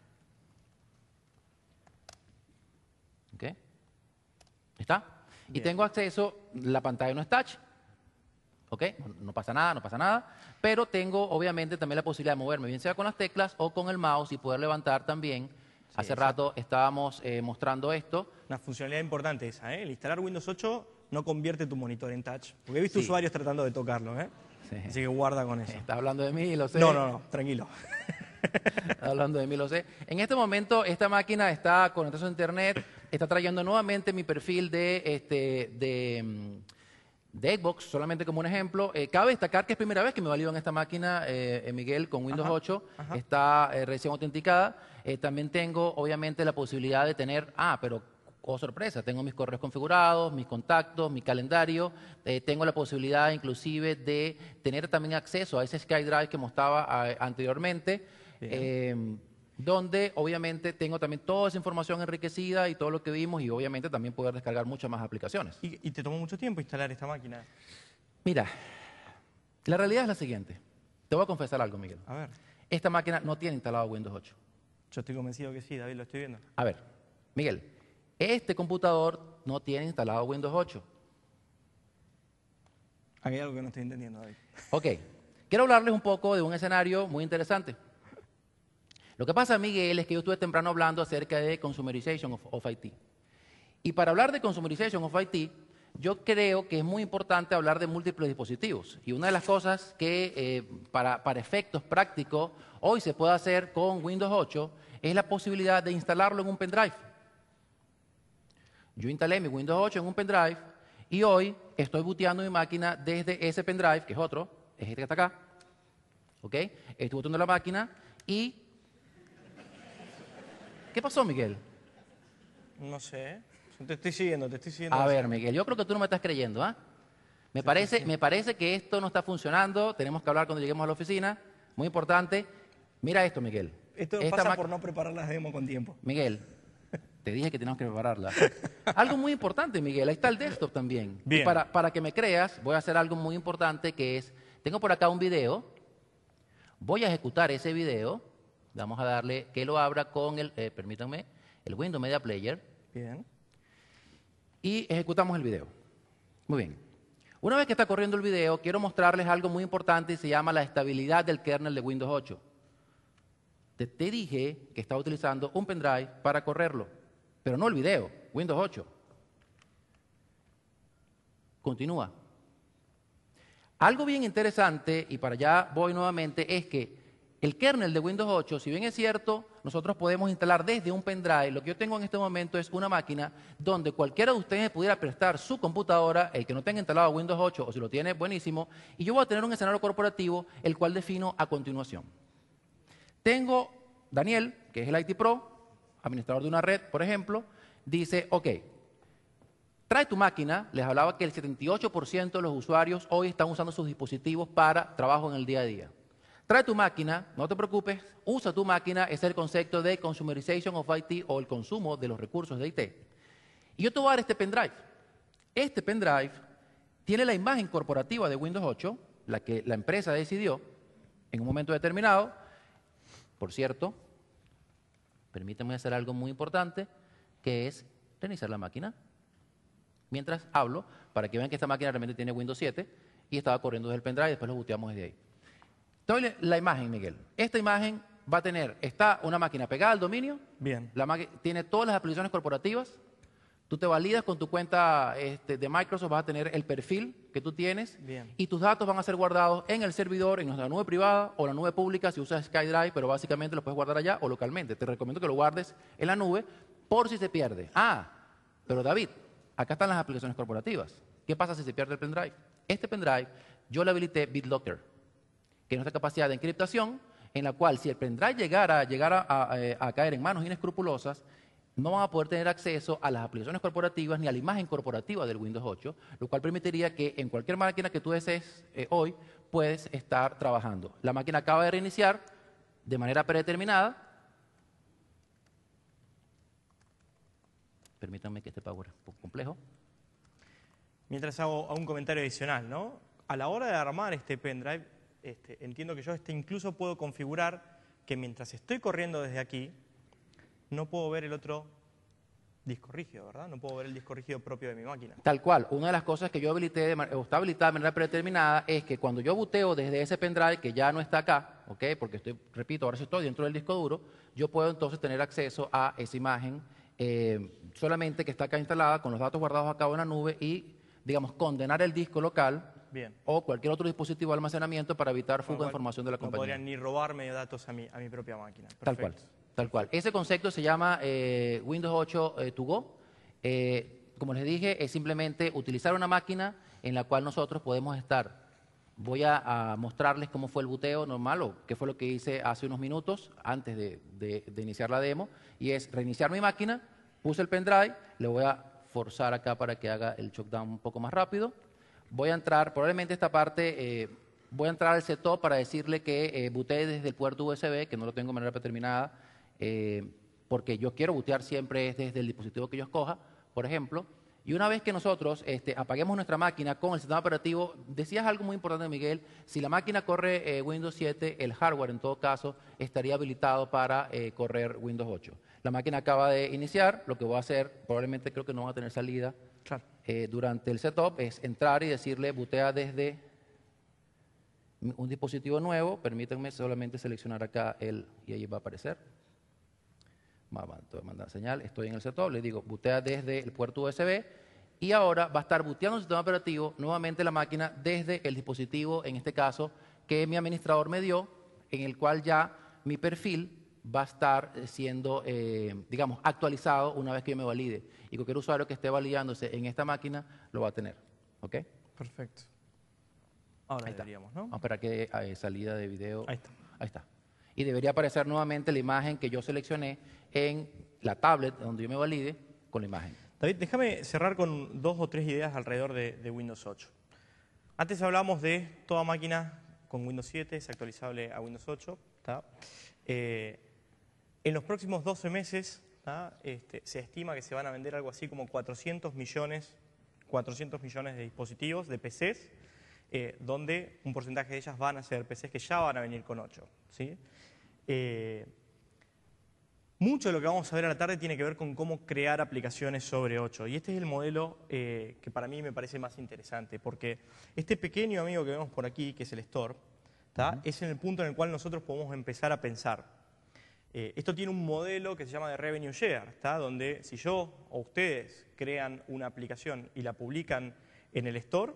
¿Ok? ¿Está? Y Bien. tengo acceso, la pantalla no es touch, ¿ok? No pasa nada, pero tengo obviamente también la posibilidad de moverme, bien sea con las teclas o con el mouse y poder levantar también. Hace rato estábamos mostrando esto. Una funcionalidad importante esa, ¿eh? El instalar Windows 8 no convierte tu monitor en touch, porque he visto Sí. usuarios tratando de tocarlo, ¿eh? Sí. Así que guarda con eso. Está hablando de mí, lo sé. No, tranquilo. Está hablando de mí, lo sé. En este momento, esta máquina está conectada a internet, está trayendo nuevamente mi perfil de Xbox, solamente como un ejemplo. Cabe destacar que es primera vez que me valido en esta máquina, Miguel, con Windows 8. Está recién autenticada. También tengo, obviamente, la posibilidad de tener, pero, oh sorpresa, tengo mis correos configurados, mis contactos, mi calendario. Tengo la posibilidad, inclusive, de tener también acceso a ese SkyDrive que mostraba anteriormente. Donde obviamente tengo también toda esa información enriquecida y todo lo que vimos y obviamente también poder descargar muchas más aplicaciones. ¿Y te tomó mucho tiempo instalar esta máquina? Mira, la realidad es la siguiente. Te voy a confesar algo, Miguel. A ver, Esta máquina no tiene instalado Windows 8. yo estoy convencido que sí, David, lo estoy viendo. A ver, Miguel, este computador no tiene instalado Windows 8. Aquí hay algo que no estoy entendiendo, David. Ok, quiero hablarles un poco de un escenario muy interesante. Lo que pasa, Miguel, es que yo estuve temprano hablando acerca de Consumerization of IT. Y para hablar de Consumerization of IT, yo creo que es muy importante hablar de múltiples dispositivos. Y una de las cosas que para efectos prácticos hoy se puede hacer con Windows 8 es la posibilidad de instalarlo en un pendrive. Yo instalé mi Windows 8 en un pendrive y hoy estoy booteando mi máquina desde ese pendrive, que es otro, es este que está acá. ¿Ok? Estoy booteando la máquina y... ¿Qué pasó, Miguel? No sé. Te estoy siguiendo, te estoy siguiendo. A ver, Miguel, yo creo que tú no me estás creyendo, ¿ah? Me parece que esto no está funcionando. Tenemos que hablar cuando lleguemos a la oficina. Muy importante. Mira esto, Miguel. Esto pasa por no preparar las demos con tiempo. Miguel, te dije que tenemos que prepararla. Algo muy importante, Miguel. Ahí está el desktop también. Bien. Y para que me creas, voy a hacer algo muy importante que es, tengo por acá un video. Voy a ejecutar ese video. Vamos a darle que lo abra con el, permítanme, el Windows Media Player. Bien. Y ejecutamos el video. Muy bien. Una vez que está corriendo el video, quiero mostrarles algo muy importante y se llama la estabilidad del kernel de Windows 8. Te dije que estaba utilizando un pendrive para correrlo, pero no el video, Windows 8. Continúa. Algo bien interesante, y para allá voy nuevamente, es que el kernel de Windows 8, si bien es cierto, nosotros podemos instalar desde un pendrive. Lo que yo tengo en este momento es una máquina donde cualquiera de ustedes pudiera prestar su computadora, el que no tenga instalado Windows 8 o si lo tiene, buenísimo, y yo voy a tener un escenario corporativo, el cual defino a continuación. Tengo Daniel, que es el IT Pro, administrador de una red, por ejemplo, dice, ok, trae tu máquina. Les hablaba que el 78% de los usuarios hoy están usando sus dispositivos para trabajo en el día a día. Trae tu máquina, no te preocupes, usa tu máquina, es el concepto de Consumerization of IT o el consumo de los recursos de IT. Y yo te voy a dar este pendrive. Este pendrive tiene la imagen corporativa de Windows 8, la que la empresa decidió en un momento determinado. Por cierto, permítanme hacer algo muy importante, que es reiniciar la máquina. Mientras hablo, para que vean que esta máquina realmente tiene Windows 7 y estaba corriendo desde el pendrive y después lo booteamos desde ahí. Doy la imagen, Miguel. Esta imagen va a tener, está una máquina pegada al dominio. Bien. La tiene todas las aplicaciones corporativas. Tú te validas con tu cuenta de Microsoft, vas a tener el perfil que tú tienes. Bien. Y tus datos van a ser guardados en el servidor, en nuestra nube privada o la nube pública si usas SkyDrive, pero básicamente lo puedes guardar allá o localmente. Te recomiendo que lo guardes en la nube por si se pierde. Ah, pero David, acá están las aplicaciones corporativas. ¿Qué pasa si se pierde el pendrive? Este pendrive yo le habilité BitLocker, que es nuestra capacidad de encriptación, en la cual si el pendrive llegara a caer en manos inescrupulosas, no van a poder tener acceso a las aplicaciones corporativas ni a la imagen corporativa del Windows 8, lo cual permitiría que en cualquier máquina que tú desees hoy, puedes estar trabajando. La máquina acaba de reiniciar de manera predeterminada. Permítanme que este power es un poco complejo. Mientras hago un comentario adicional, ¿no? A la hora de armar este pendrive, entiendo que yo incluso puedo configurar que mientras estoy corriendo desde aquí, no puedo ver el otro disco rígido, ¿verdad? No puedo ver el disco rígido propio de mi máquina. Tal cual. Una de las cosas que yo habilité, o está habilitada de manera predeterminada, es que cuando yo booteo desde ese pendrive, que ya no está acá, ¿ok? Porque repito, ahora sí estoy dentro del disco duro, yo puedo entonces tener acceso a esa imagen solamente que está acá instalada, con los datos guardados acá en la nube y, digamos, condenar el disco local. Bien. O cualquier otro dispositivo de almacenamiento para evitar fuga de información de la compañía. No podrían ni robarme datos a mi propia máquina. Perfecto. Tal cual, tal cual. Ese concepto se llama Windows 8 To Go. Como les dije, es simplemente utilizar una máquina en la cual nosotros podemos estar. Voy a mostrarles cómo fue el booteo normal o qué fue lo que hice hace unos minutos antes de iniciar la demo. Y es reiniciar mi máquina, puse el pendrive, le voy a forzar acá para que haga el shutdown un poco más rápido. Voy a entrar, probablemente esta parte, voy a entrar al setup para decirle que bootee desde el puerto USB, que no lo tengo de manera predeterminada, porque yo quiero bootear siempre desde el dispositivo que yo escoja, por ejemplo, Y una vez que nosotros apaguemos nuestra máquina con el sistema operativo, decías algo muy importante, Miguel, si la máquina corre Windows 7, el hardware en todo caso estaría habilitado para correr Windows 8. La máquina acaba de iniciar, lo que voy a hacer, probablemente creo que no va a tener salida, Claro. durante el setup, es entrar y decirle bootea desde un dispositivo nuevo, permítanme solamente seleccionar acá y ahí va a aparecer. Voy a mandar señal, estoy en el setup, le digo bootea desde el puerto USB y ahora va a estar booteando el sistema operativo nuevamente la máquina desde el dispositivo, en este caso, que mi administrador me dio, en el cual ya mi perfil va a estar siendo, digamos, actualizado una vez que yo me valide. Y cualquier usuario que esté validándose en esta máquina lo va a tener. ¿Ok? Perfecto. Ahora Ahí está. deberíamos, ¿no? Vamos a esperar que salida de video. Ahí está. Ahí está. Y debería aparecer nuevamente la imagen que yo seleccioné en la tablet donde yo me valide con la imagen. David, déjame cerrar con 2 o 3 ideas alrededor de Windows 8. Antes hablábamos de toda máquina con Windows 7 es actualizable a Windows 8. ¿Tá? En los próximos 12 meses se estima que se van a vender algo así como 400 millones de dispositivos, de PCs, donde un porcentaje de ellas van a ser PCs que ya van a venir con 8. ¿Sí? Mucho de lo que vamos a ver a la tarde tiene que ver con cómo crear aplicaciones sobre 8. Y este es el modelo que para mí me parece más interesante, porque este pequeño amigo que vemos por aquí, que es el Store, es en el punto en el cual nosotros podemos empezar a pensar. Esto tiene un modelo que se llama de Revenue Share, donde si yo o ustedes crean una aplicación y la publican en el Store,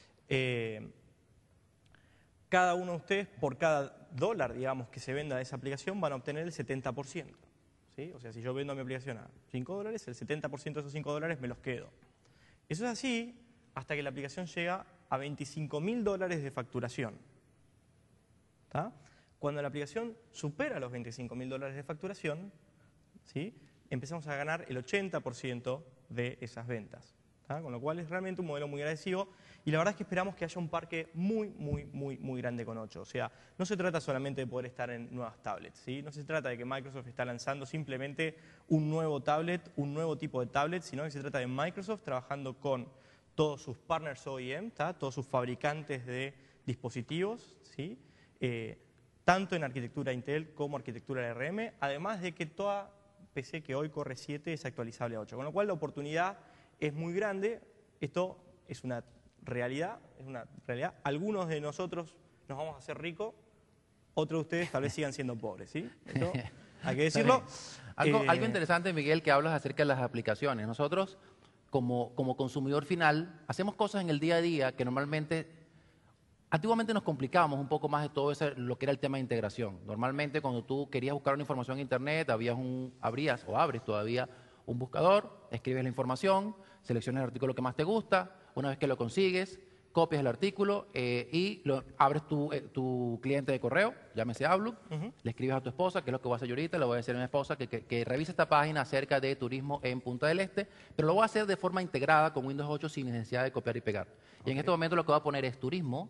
cada uno de ustedes, por cada dólar, digamos, que se venda de esa aplicación, van a obtener el 70%. ¿Sí? O sea, si yo vendo mi aplicación a $5, el 70% de esos $5 me los quedo. Eso es así hasta que la aplicación llega a $25.000 de facturación. ¿Tá? Cuando la aplicación supera los $25.000 de facturación, ¿sí? Empezamos a ganar el 80% de esas ventas. ¿Tá? Con lo cual es realmente un modelo muy agresivo y la verdad es que esperamos que haya un parque muy grande con 8. O sea, no se trata solamente de poder estar en nuevas tablets, ¿sí? No se trata de que Microsoft está lanzando simplemente un nuevo tablet, un nuevo tipo de tablet, sino que se trata de Microsoft trabajando con todos sus partners OEM, todos sus fabricantes de dispositivos, ¿sí? Tanto en arquitectura Intel como arquitectura ARM, además de que toda PC que hoy corre 7 es actualizable a 8. Con lo cual la oportunidad es muy grande. Esto es una realidad, Algunos de nosotros nos vamos a hacer ricos, otros de ustedes tal vez sigan siendo pobres, ¿sí? Esto hay que decirlo. Algo interesante, Miguel, que hablas acerca de las aplicaciones. Nosotros, como consumidor final, hacemos cosas en el día a día que normalmente, antiguamente nos complicábamos un poco más de todo eso, lo que era el tema de integración. Normalmente cuando tú querías buscar una información en internet, abrías o abres todavía un buscador, escribes la información, seleccionas el artículo que más te gusta, una vez que lo consigues, copias el artículo y abres tu cliente de correo, llámese Outlook, le escribes a tu esposa, que es lo que voy a hacer yo ahorita, le voy a decir a mi esposa que revise esta página acerca de turismo en Punta del Este, pero lo voy a hacer de forma integrada con Windows 8 sin necesidad de copiar y pegar. Y en este momento lo que voy a poner es turismo,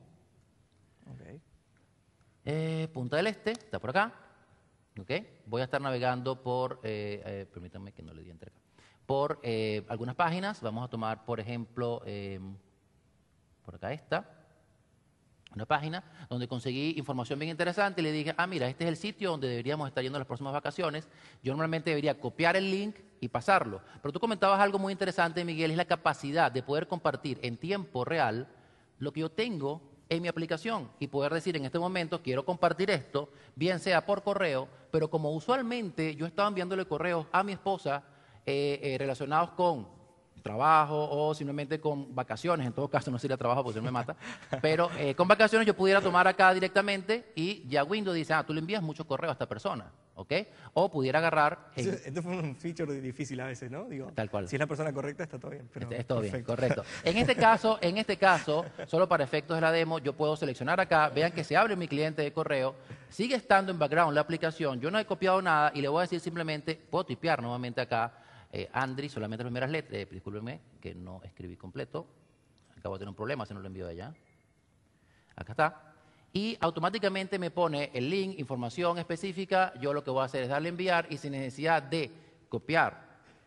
Punta del Este, está por acá. Voy a estar navegando por, permítanme que no le di enter acá, por algunas páginas. Vamos a tomar, por ejemplo, por acá una página donde conseguí información bien interesante y le dije, mira, este es el sitio donde deberíamos estar yendo las próximas vacaciones. Yo normalmente debería copiar el link y pasarlo. Pero tú comentabas algo muy interesante, Miguel, es la capacidad de poder compartir en tiempo real lo que yo tengo en mi aplicación y poder decir en este momento quiero compartir esto, bien sea por correo, pero como usualmente yo estaba enviándole correos a mi esposa relacionados con trabajo o simplemente con vacaciones, en todo caso no sería trabajo porque si no me mata, pero con vacaciones yo pudiera tomar acá directamente y ya Windows dice, tú le envías mucho correo a esta persona, ¿ok? O pudiera agarrar... Esto fue un feature difícil a veces, ¿no? Digo, tal cual. Si es la persona correcta está todo bien. Pero es todo perfecto. bien, correcto. En este caso, solo para efectos de la demo, yo puedo seleccionar acá, vean que se abre mi cliente de correo, sigue estando en background la aplicación, yo no he copiado nada y le voy a decir simplemente, puedo tipear nuevamente acá, Andri, solamente las primeras letras, discúlpenme que no escribí completo, acabo de tener un problema si no lo envío allá. Acá está. Y automáticamente me pone el link, información específica, yo lo que voy a hacer es darle a enviar y sin necesidad de copiar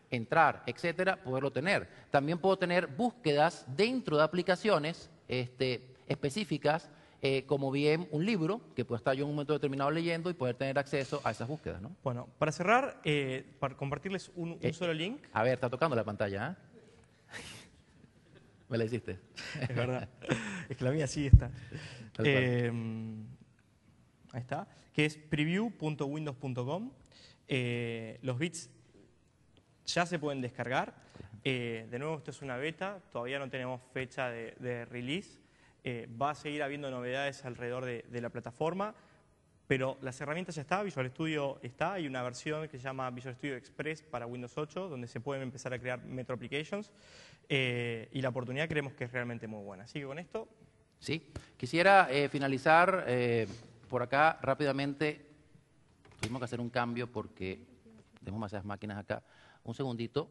entrar, etcétera, poderlo tener. También puedo tener búsquedas dentro de aplicaciones específicas, como bien un libro, que puedo estar yo en un momento determinado leyendo y poder tener acceso a esas búsquedas, ¿no? Bueno, para cerrar, para compartirles un solo link. A ver, está tocando la pantalla, ¿eh? Me la hiciste. Es verdad. Es que la mía sí está. Tal cual. Ahí está. Que es preview.windows.com. Los bits ya se pueden descargar. De nuevo, esto es una beta. Todavía no tenemos fecha de release. Va a seguir habiendo novedades alrededor de la plataforma. Pero las herramientas ya están, Visual Studio está, hay una versión que se llama Visual Studio Express para Windows 8, donde se pueden empezar a crear Metro Applications, y la oportunidad creemos que es realmente muy buena. Así que con esto... Sí, quisiera finalizar por acá rápidamente. Tuvimos que hacer un cambio porque tenemos demasiadas máquinas acá. Un segundito.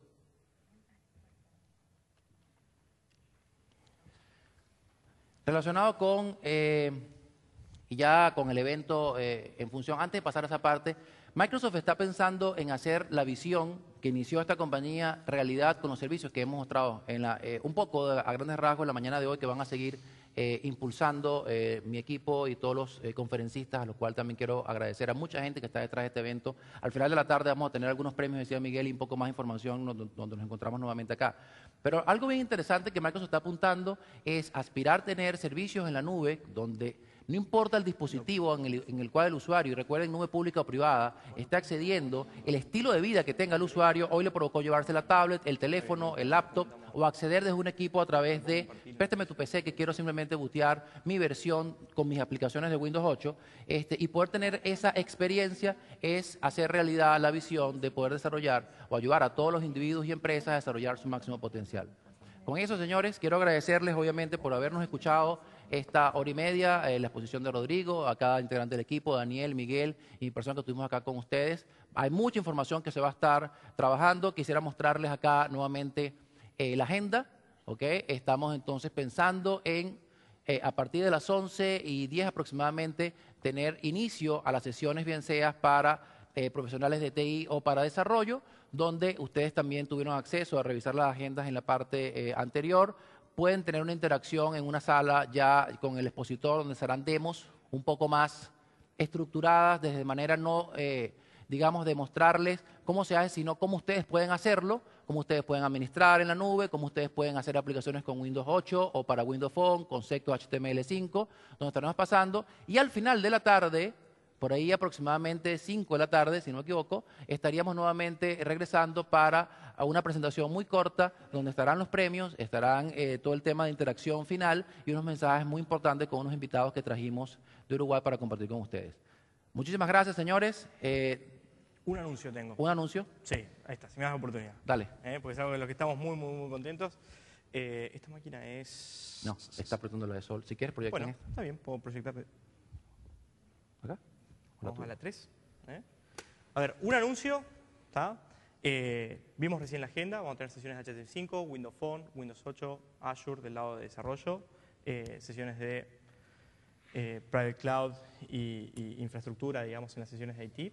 Relacionado con... y ya con el evento en función, antes de pasar a esa parte, Microsoft está pensando en hacer la visión que inició esta compañía realidad con los servicios que hemos mostrado un poco a grandes rasgos en la mañana de hoy, que van a seguir impulsando mi equipo y todos los conferencistas, a los cuales también quiero agradecer a mucha gente que está detrás de este evento. Al final de la tarde vamos a tener algunos premios, decía Miguel, y un poco más de información donde nos encontramos nuevamente acá. Pero algo bien interesante que Microsoft está apuntando es aspirar a tener servicios en la nube donde no importa el dispositivo en el cual el usuario, y recuerden, nube pública o privada, está accediendo, el estilo de vida que tenga el usuario, hoy le provocó llevarse la tablet, el teléfono, el laptop, o acceder desde un equipo a través de, préstame tu PC que quiero simplemente bootear mi versión con mis aplicaciones de Windows 8, y poder tener esa experiencia es hacer realidad la visión de poder desarrollar o ayudar a todos los individuos y empresas a desarrollar su máximo potencial. Con eso, señores, quiero agradecerles, obviamente, por habernos escuchado esta hora y media, la exposición de Rodrigo, a cada integrante del equipo, Daniel, Miguel y personas que estuvimos acá con ustedes. Hay mucha información que se va a estar trabajando. Quisiera mostrarles acá nuevamente la agenda, ¿ok? Estamos entonces pensando en, a partir de las 11:10 aproximadamente, tener inicio a las sesiones, bien seas para profesionales de TI o para desarrollo, donde ustedes también tuvieron acceso a revisar las agendas en la parte anterior. Pueden tener una interacción en una sala ya con el expositor, donde serán demos un poco más estructuradas, de manera no, digamos, de mostrarles cómo se hace, sino cómo ustedes pueden hacerlo, cómo ustedes pueden administrar en la nube, cómo ustedes pueden hacer aplicaciones con Windows 8 o para Windows Phone, conceptos HTML5, donde estaremos pasando. Y al final de la tarde, por ahí aproximadamente 5 de la tarde, si no me equivoco, estaríamos nuevamente regresando para una presentación muy corta donde estarán los premios, estarán todo el tema de interacción final y unos mensajes muy importantes con unos invitados que trajimos de Uruguay para compartir con ustedes. Muchísimas gracias, señores. Un anuncio tengo. ¿Un anuncio? Sí, ahí está, si me das la oportunidad. Dale. Porque es algo de lo que estamos muy, muy, muy contentos. Esta máquina es... No, está apretando la de sol. Si quieres, proyectar. Bueno, está bien, puedo proyectar. ¿Acá? Vamos a la 3. A ver, un anuncio, ¿está? Vimos recién la agenda, vamos a tener sesiones de HTML5, Windows Phone, Windows 8, Azure del lado de desarrollo, sesiones de Private Cloud y infraestructura, digamos, en las sesiones de IT.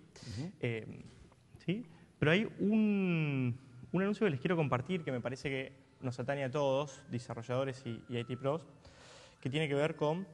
¿Sí? Pero hay un anuncio que les quiero compartir que me parece que nos atañe a todos, desarrolladores y IT Pros, que tiene que ver con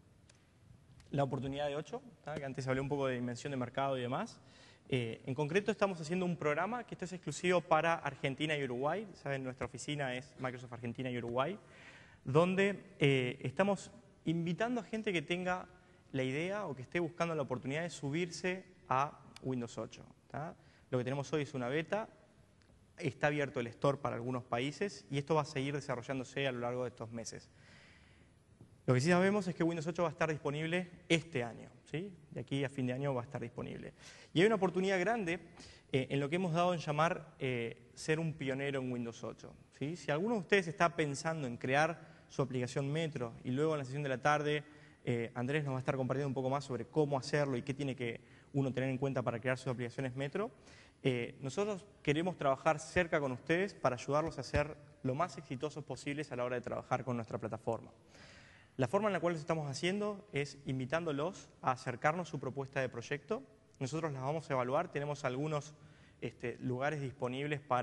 la oportunidad de 8, que antes hablé un poco de dimensión de mercado y demás. En concreto estamos haciendo un programa que esto es exclusivo para Argentina y Uruguay. Saben, nuestra oficina es Microsoft Argentina y Uruguay, donde estamos invitando a gente que tenga la idea o que esté buscando la oportunidad de subirse a Windows 8. ¿Tá? Lo que tenemos hoy es una beta, está abierto el store para algunos países y esto va a seguir desarrollándose a lo largo de estos meses. Lo que sí sabemos es que Windows 8 va a estar disponible este año, ¿sí? De aquí a fin de año va a estar disponible. Y hay una oportunidad grande en lo que hemos dado en llamar ser un pionero en Windows 8, ¿sí? Si alguno de ustedes está pensando en crear su aplicación Metro y luego en la sesión de la tarde Andrés nos va a estar compartiendo un poco más sobre cómo hacerlo y qué tiene que uno tener en cuenta para crear sus aplicaciones Metro, nosotros queremos trabajar cerca con ustedes para ayudarlos a ser lo más exitosos posibles a la hora de trabajar con nuestra plataforma. La forma en la cual lo estamos haciendo es invitándolos a acercarnos su propuesta de proyecto. Nosotros las vamos a evaluar, tenemos algunos lugares disponibles para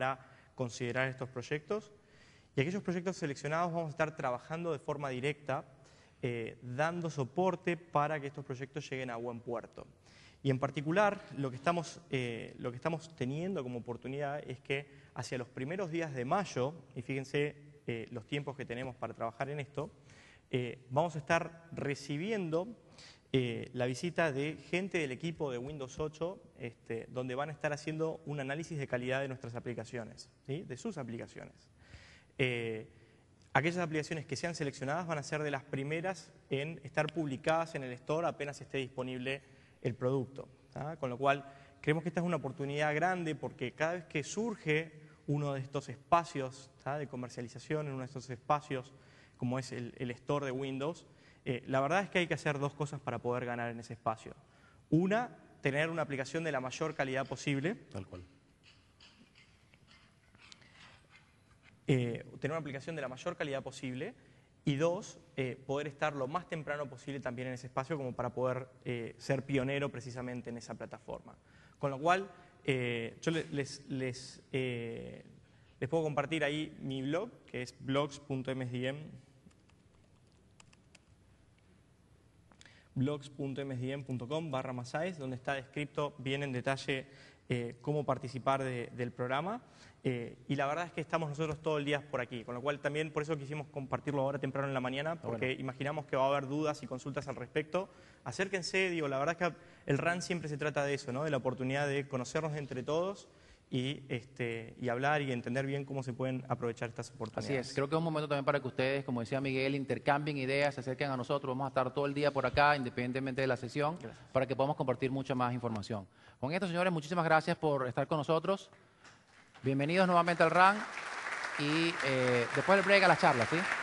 considerar estos proyectos. Y aquellos proyectos seleccionados vamos a estar trabajando de forma directa, dando soporte para que estos proyectos lleguen a buen puerto. Y en particular, lo que estamos teniendo como oportunidad es que hacia los primeros días de mayo, y fíjense los tiempos que tenemos para trabajar en esto, vamos a estar recibiendo la visita de gente del equipo de Windows 8, donde van a estar haciendo un análisis de calidad de nuestras aplicaciones, ¿sí? De sus aplicaciones. Aquellas aplicaciones que sean seleccionadas van a ser de las primeras en estar publicadas en el Store apenas esté disponible el producto, ¿tá? Con lo cual, creemos que esta es una oportunidad grande porque cada vez que surge uno de estos espacios, ¿tá?, de comercialización, en uno de estos espacios como es el Store de Windows, la verdad es que hay que hacer dos cosas para poder ganar en ese espacio. Una, tener una aplicación de la mayor calidad posible. Tal cual. Tener una aplicación de la mayor calidad posible. Y dos, poder estar lo más temprano posible también en ese espacio como para poder ser pionero precisamente en esa plataforma. Con lo cual, yo les puedo compartir ahí mi blog, que es blogs.msdm.com/Massáez, donde está descrito bien en detalle cómo participar del programa. Y la verdad es que estamos nosotros todo el día por aquí, con lo cual también por eso quisimos compartirlo ahora temprano en la mañana, porque imaginamos que va a haber dudas y consultas al respecto. Acérquense, digo, la verdad es que el RAN siempre se trata de eso, ¿no? De la oportunidad de conocernos entre todos y hablar y entender bien cómo se pueden aprovechar estas oportunidades. Así es, creo que es un momento también para que ustedes, como decía Miguel, intercambien ideas, se acerquen a nosotros. Vamos a estar todo el día por acá, independientemente de la sesión, para que podamos compartir mucha más información. Con esto, señores, muchísimas gracias por estar con nosotros. Bienvenidos nuevamente al RAN y después del break a las charlas, ¿sí?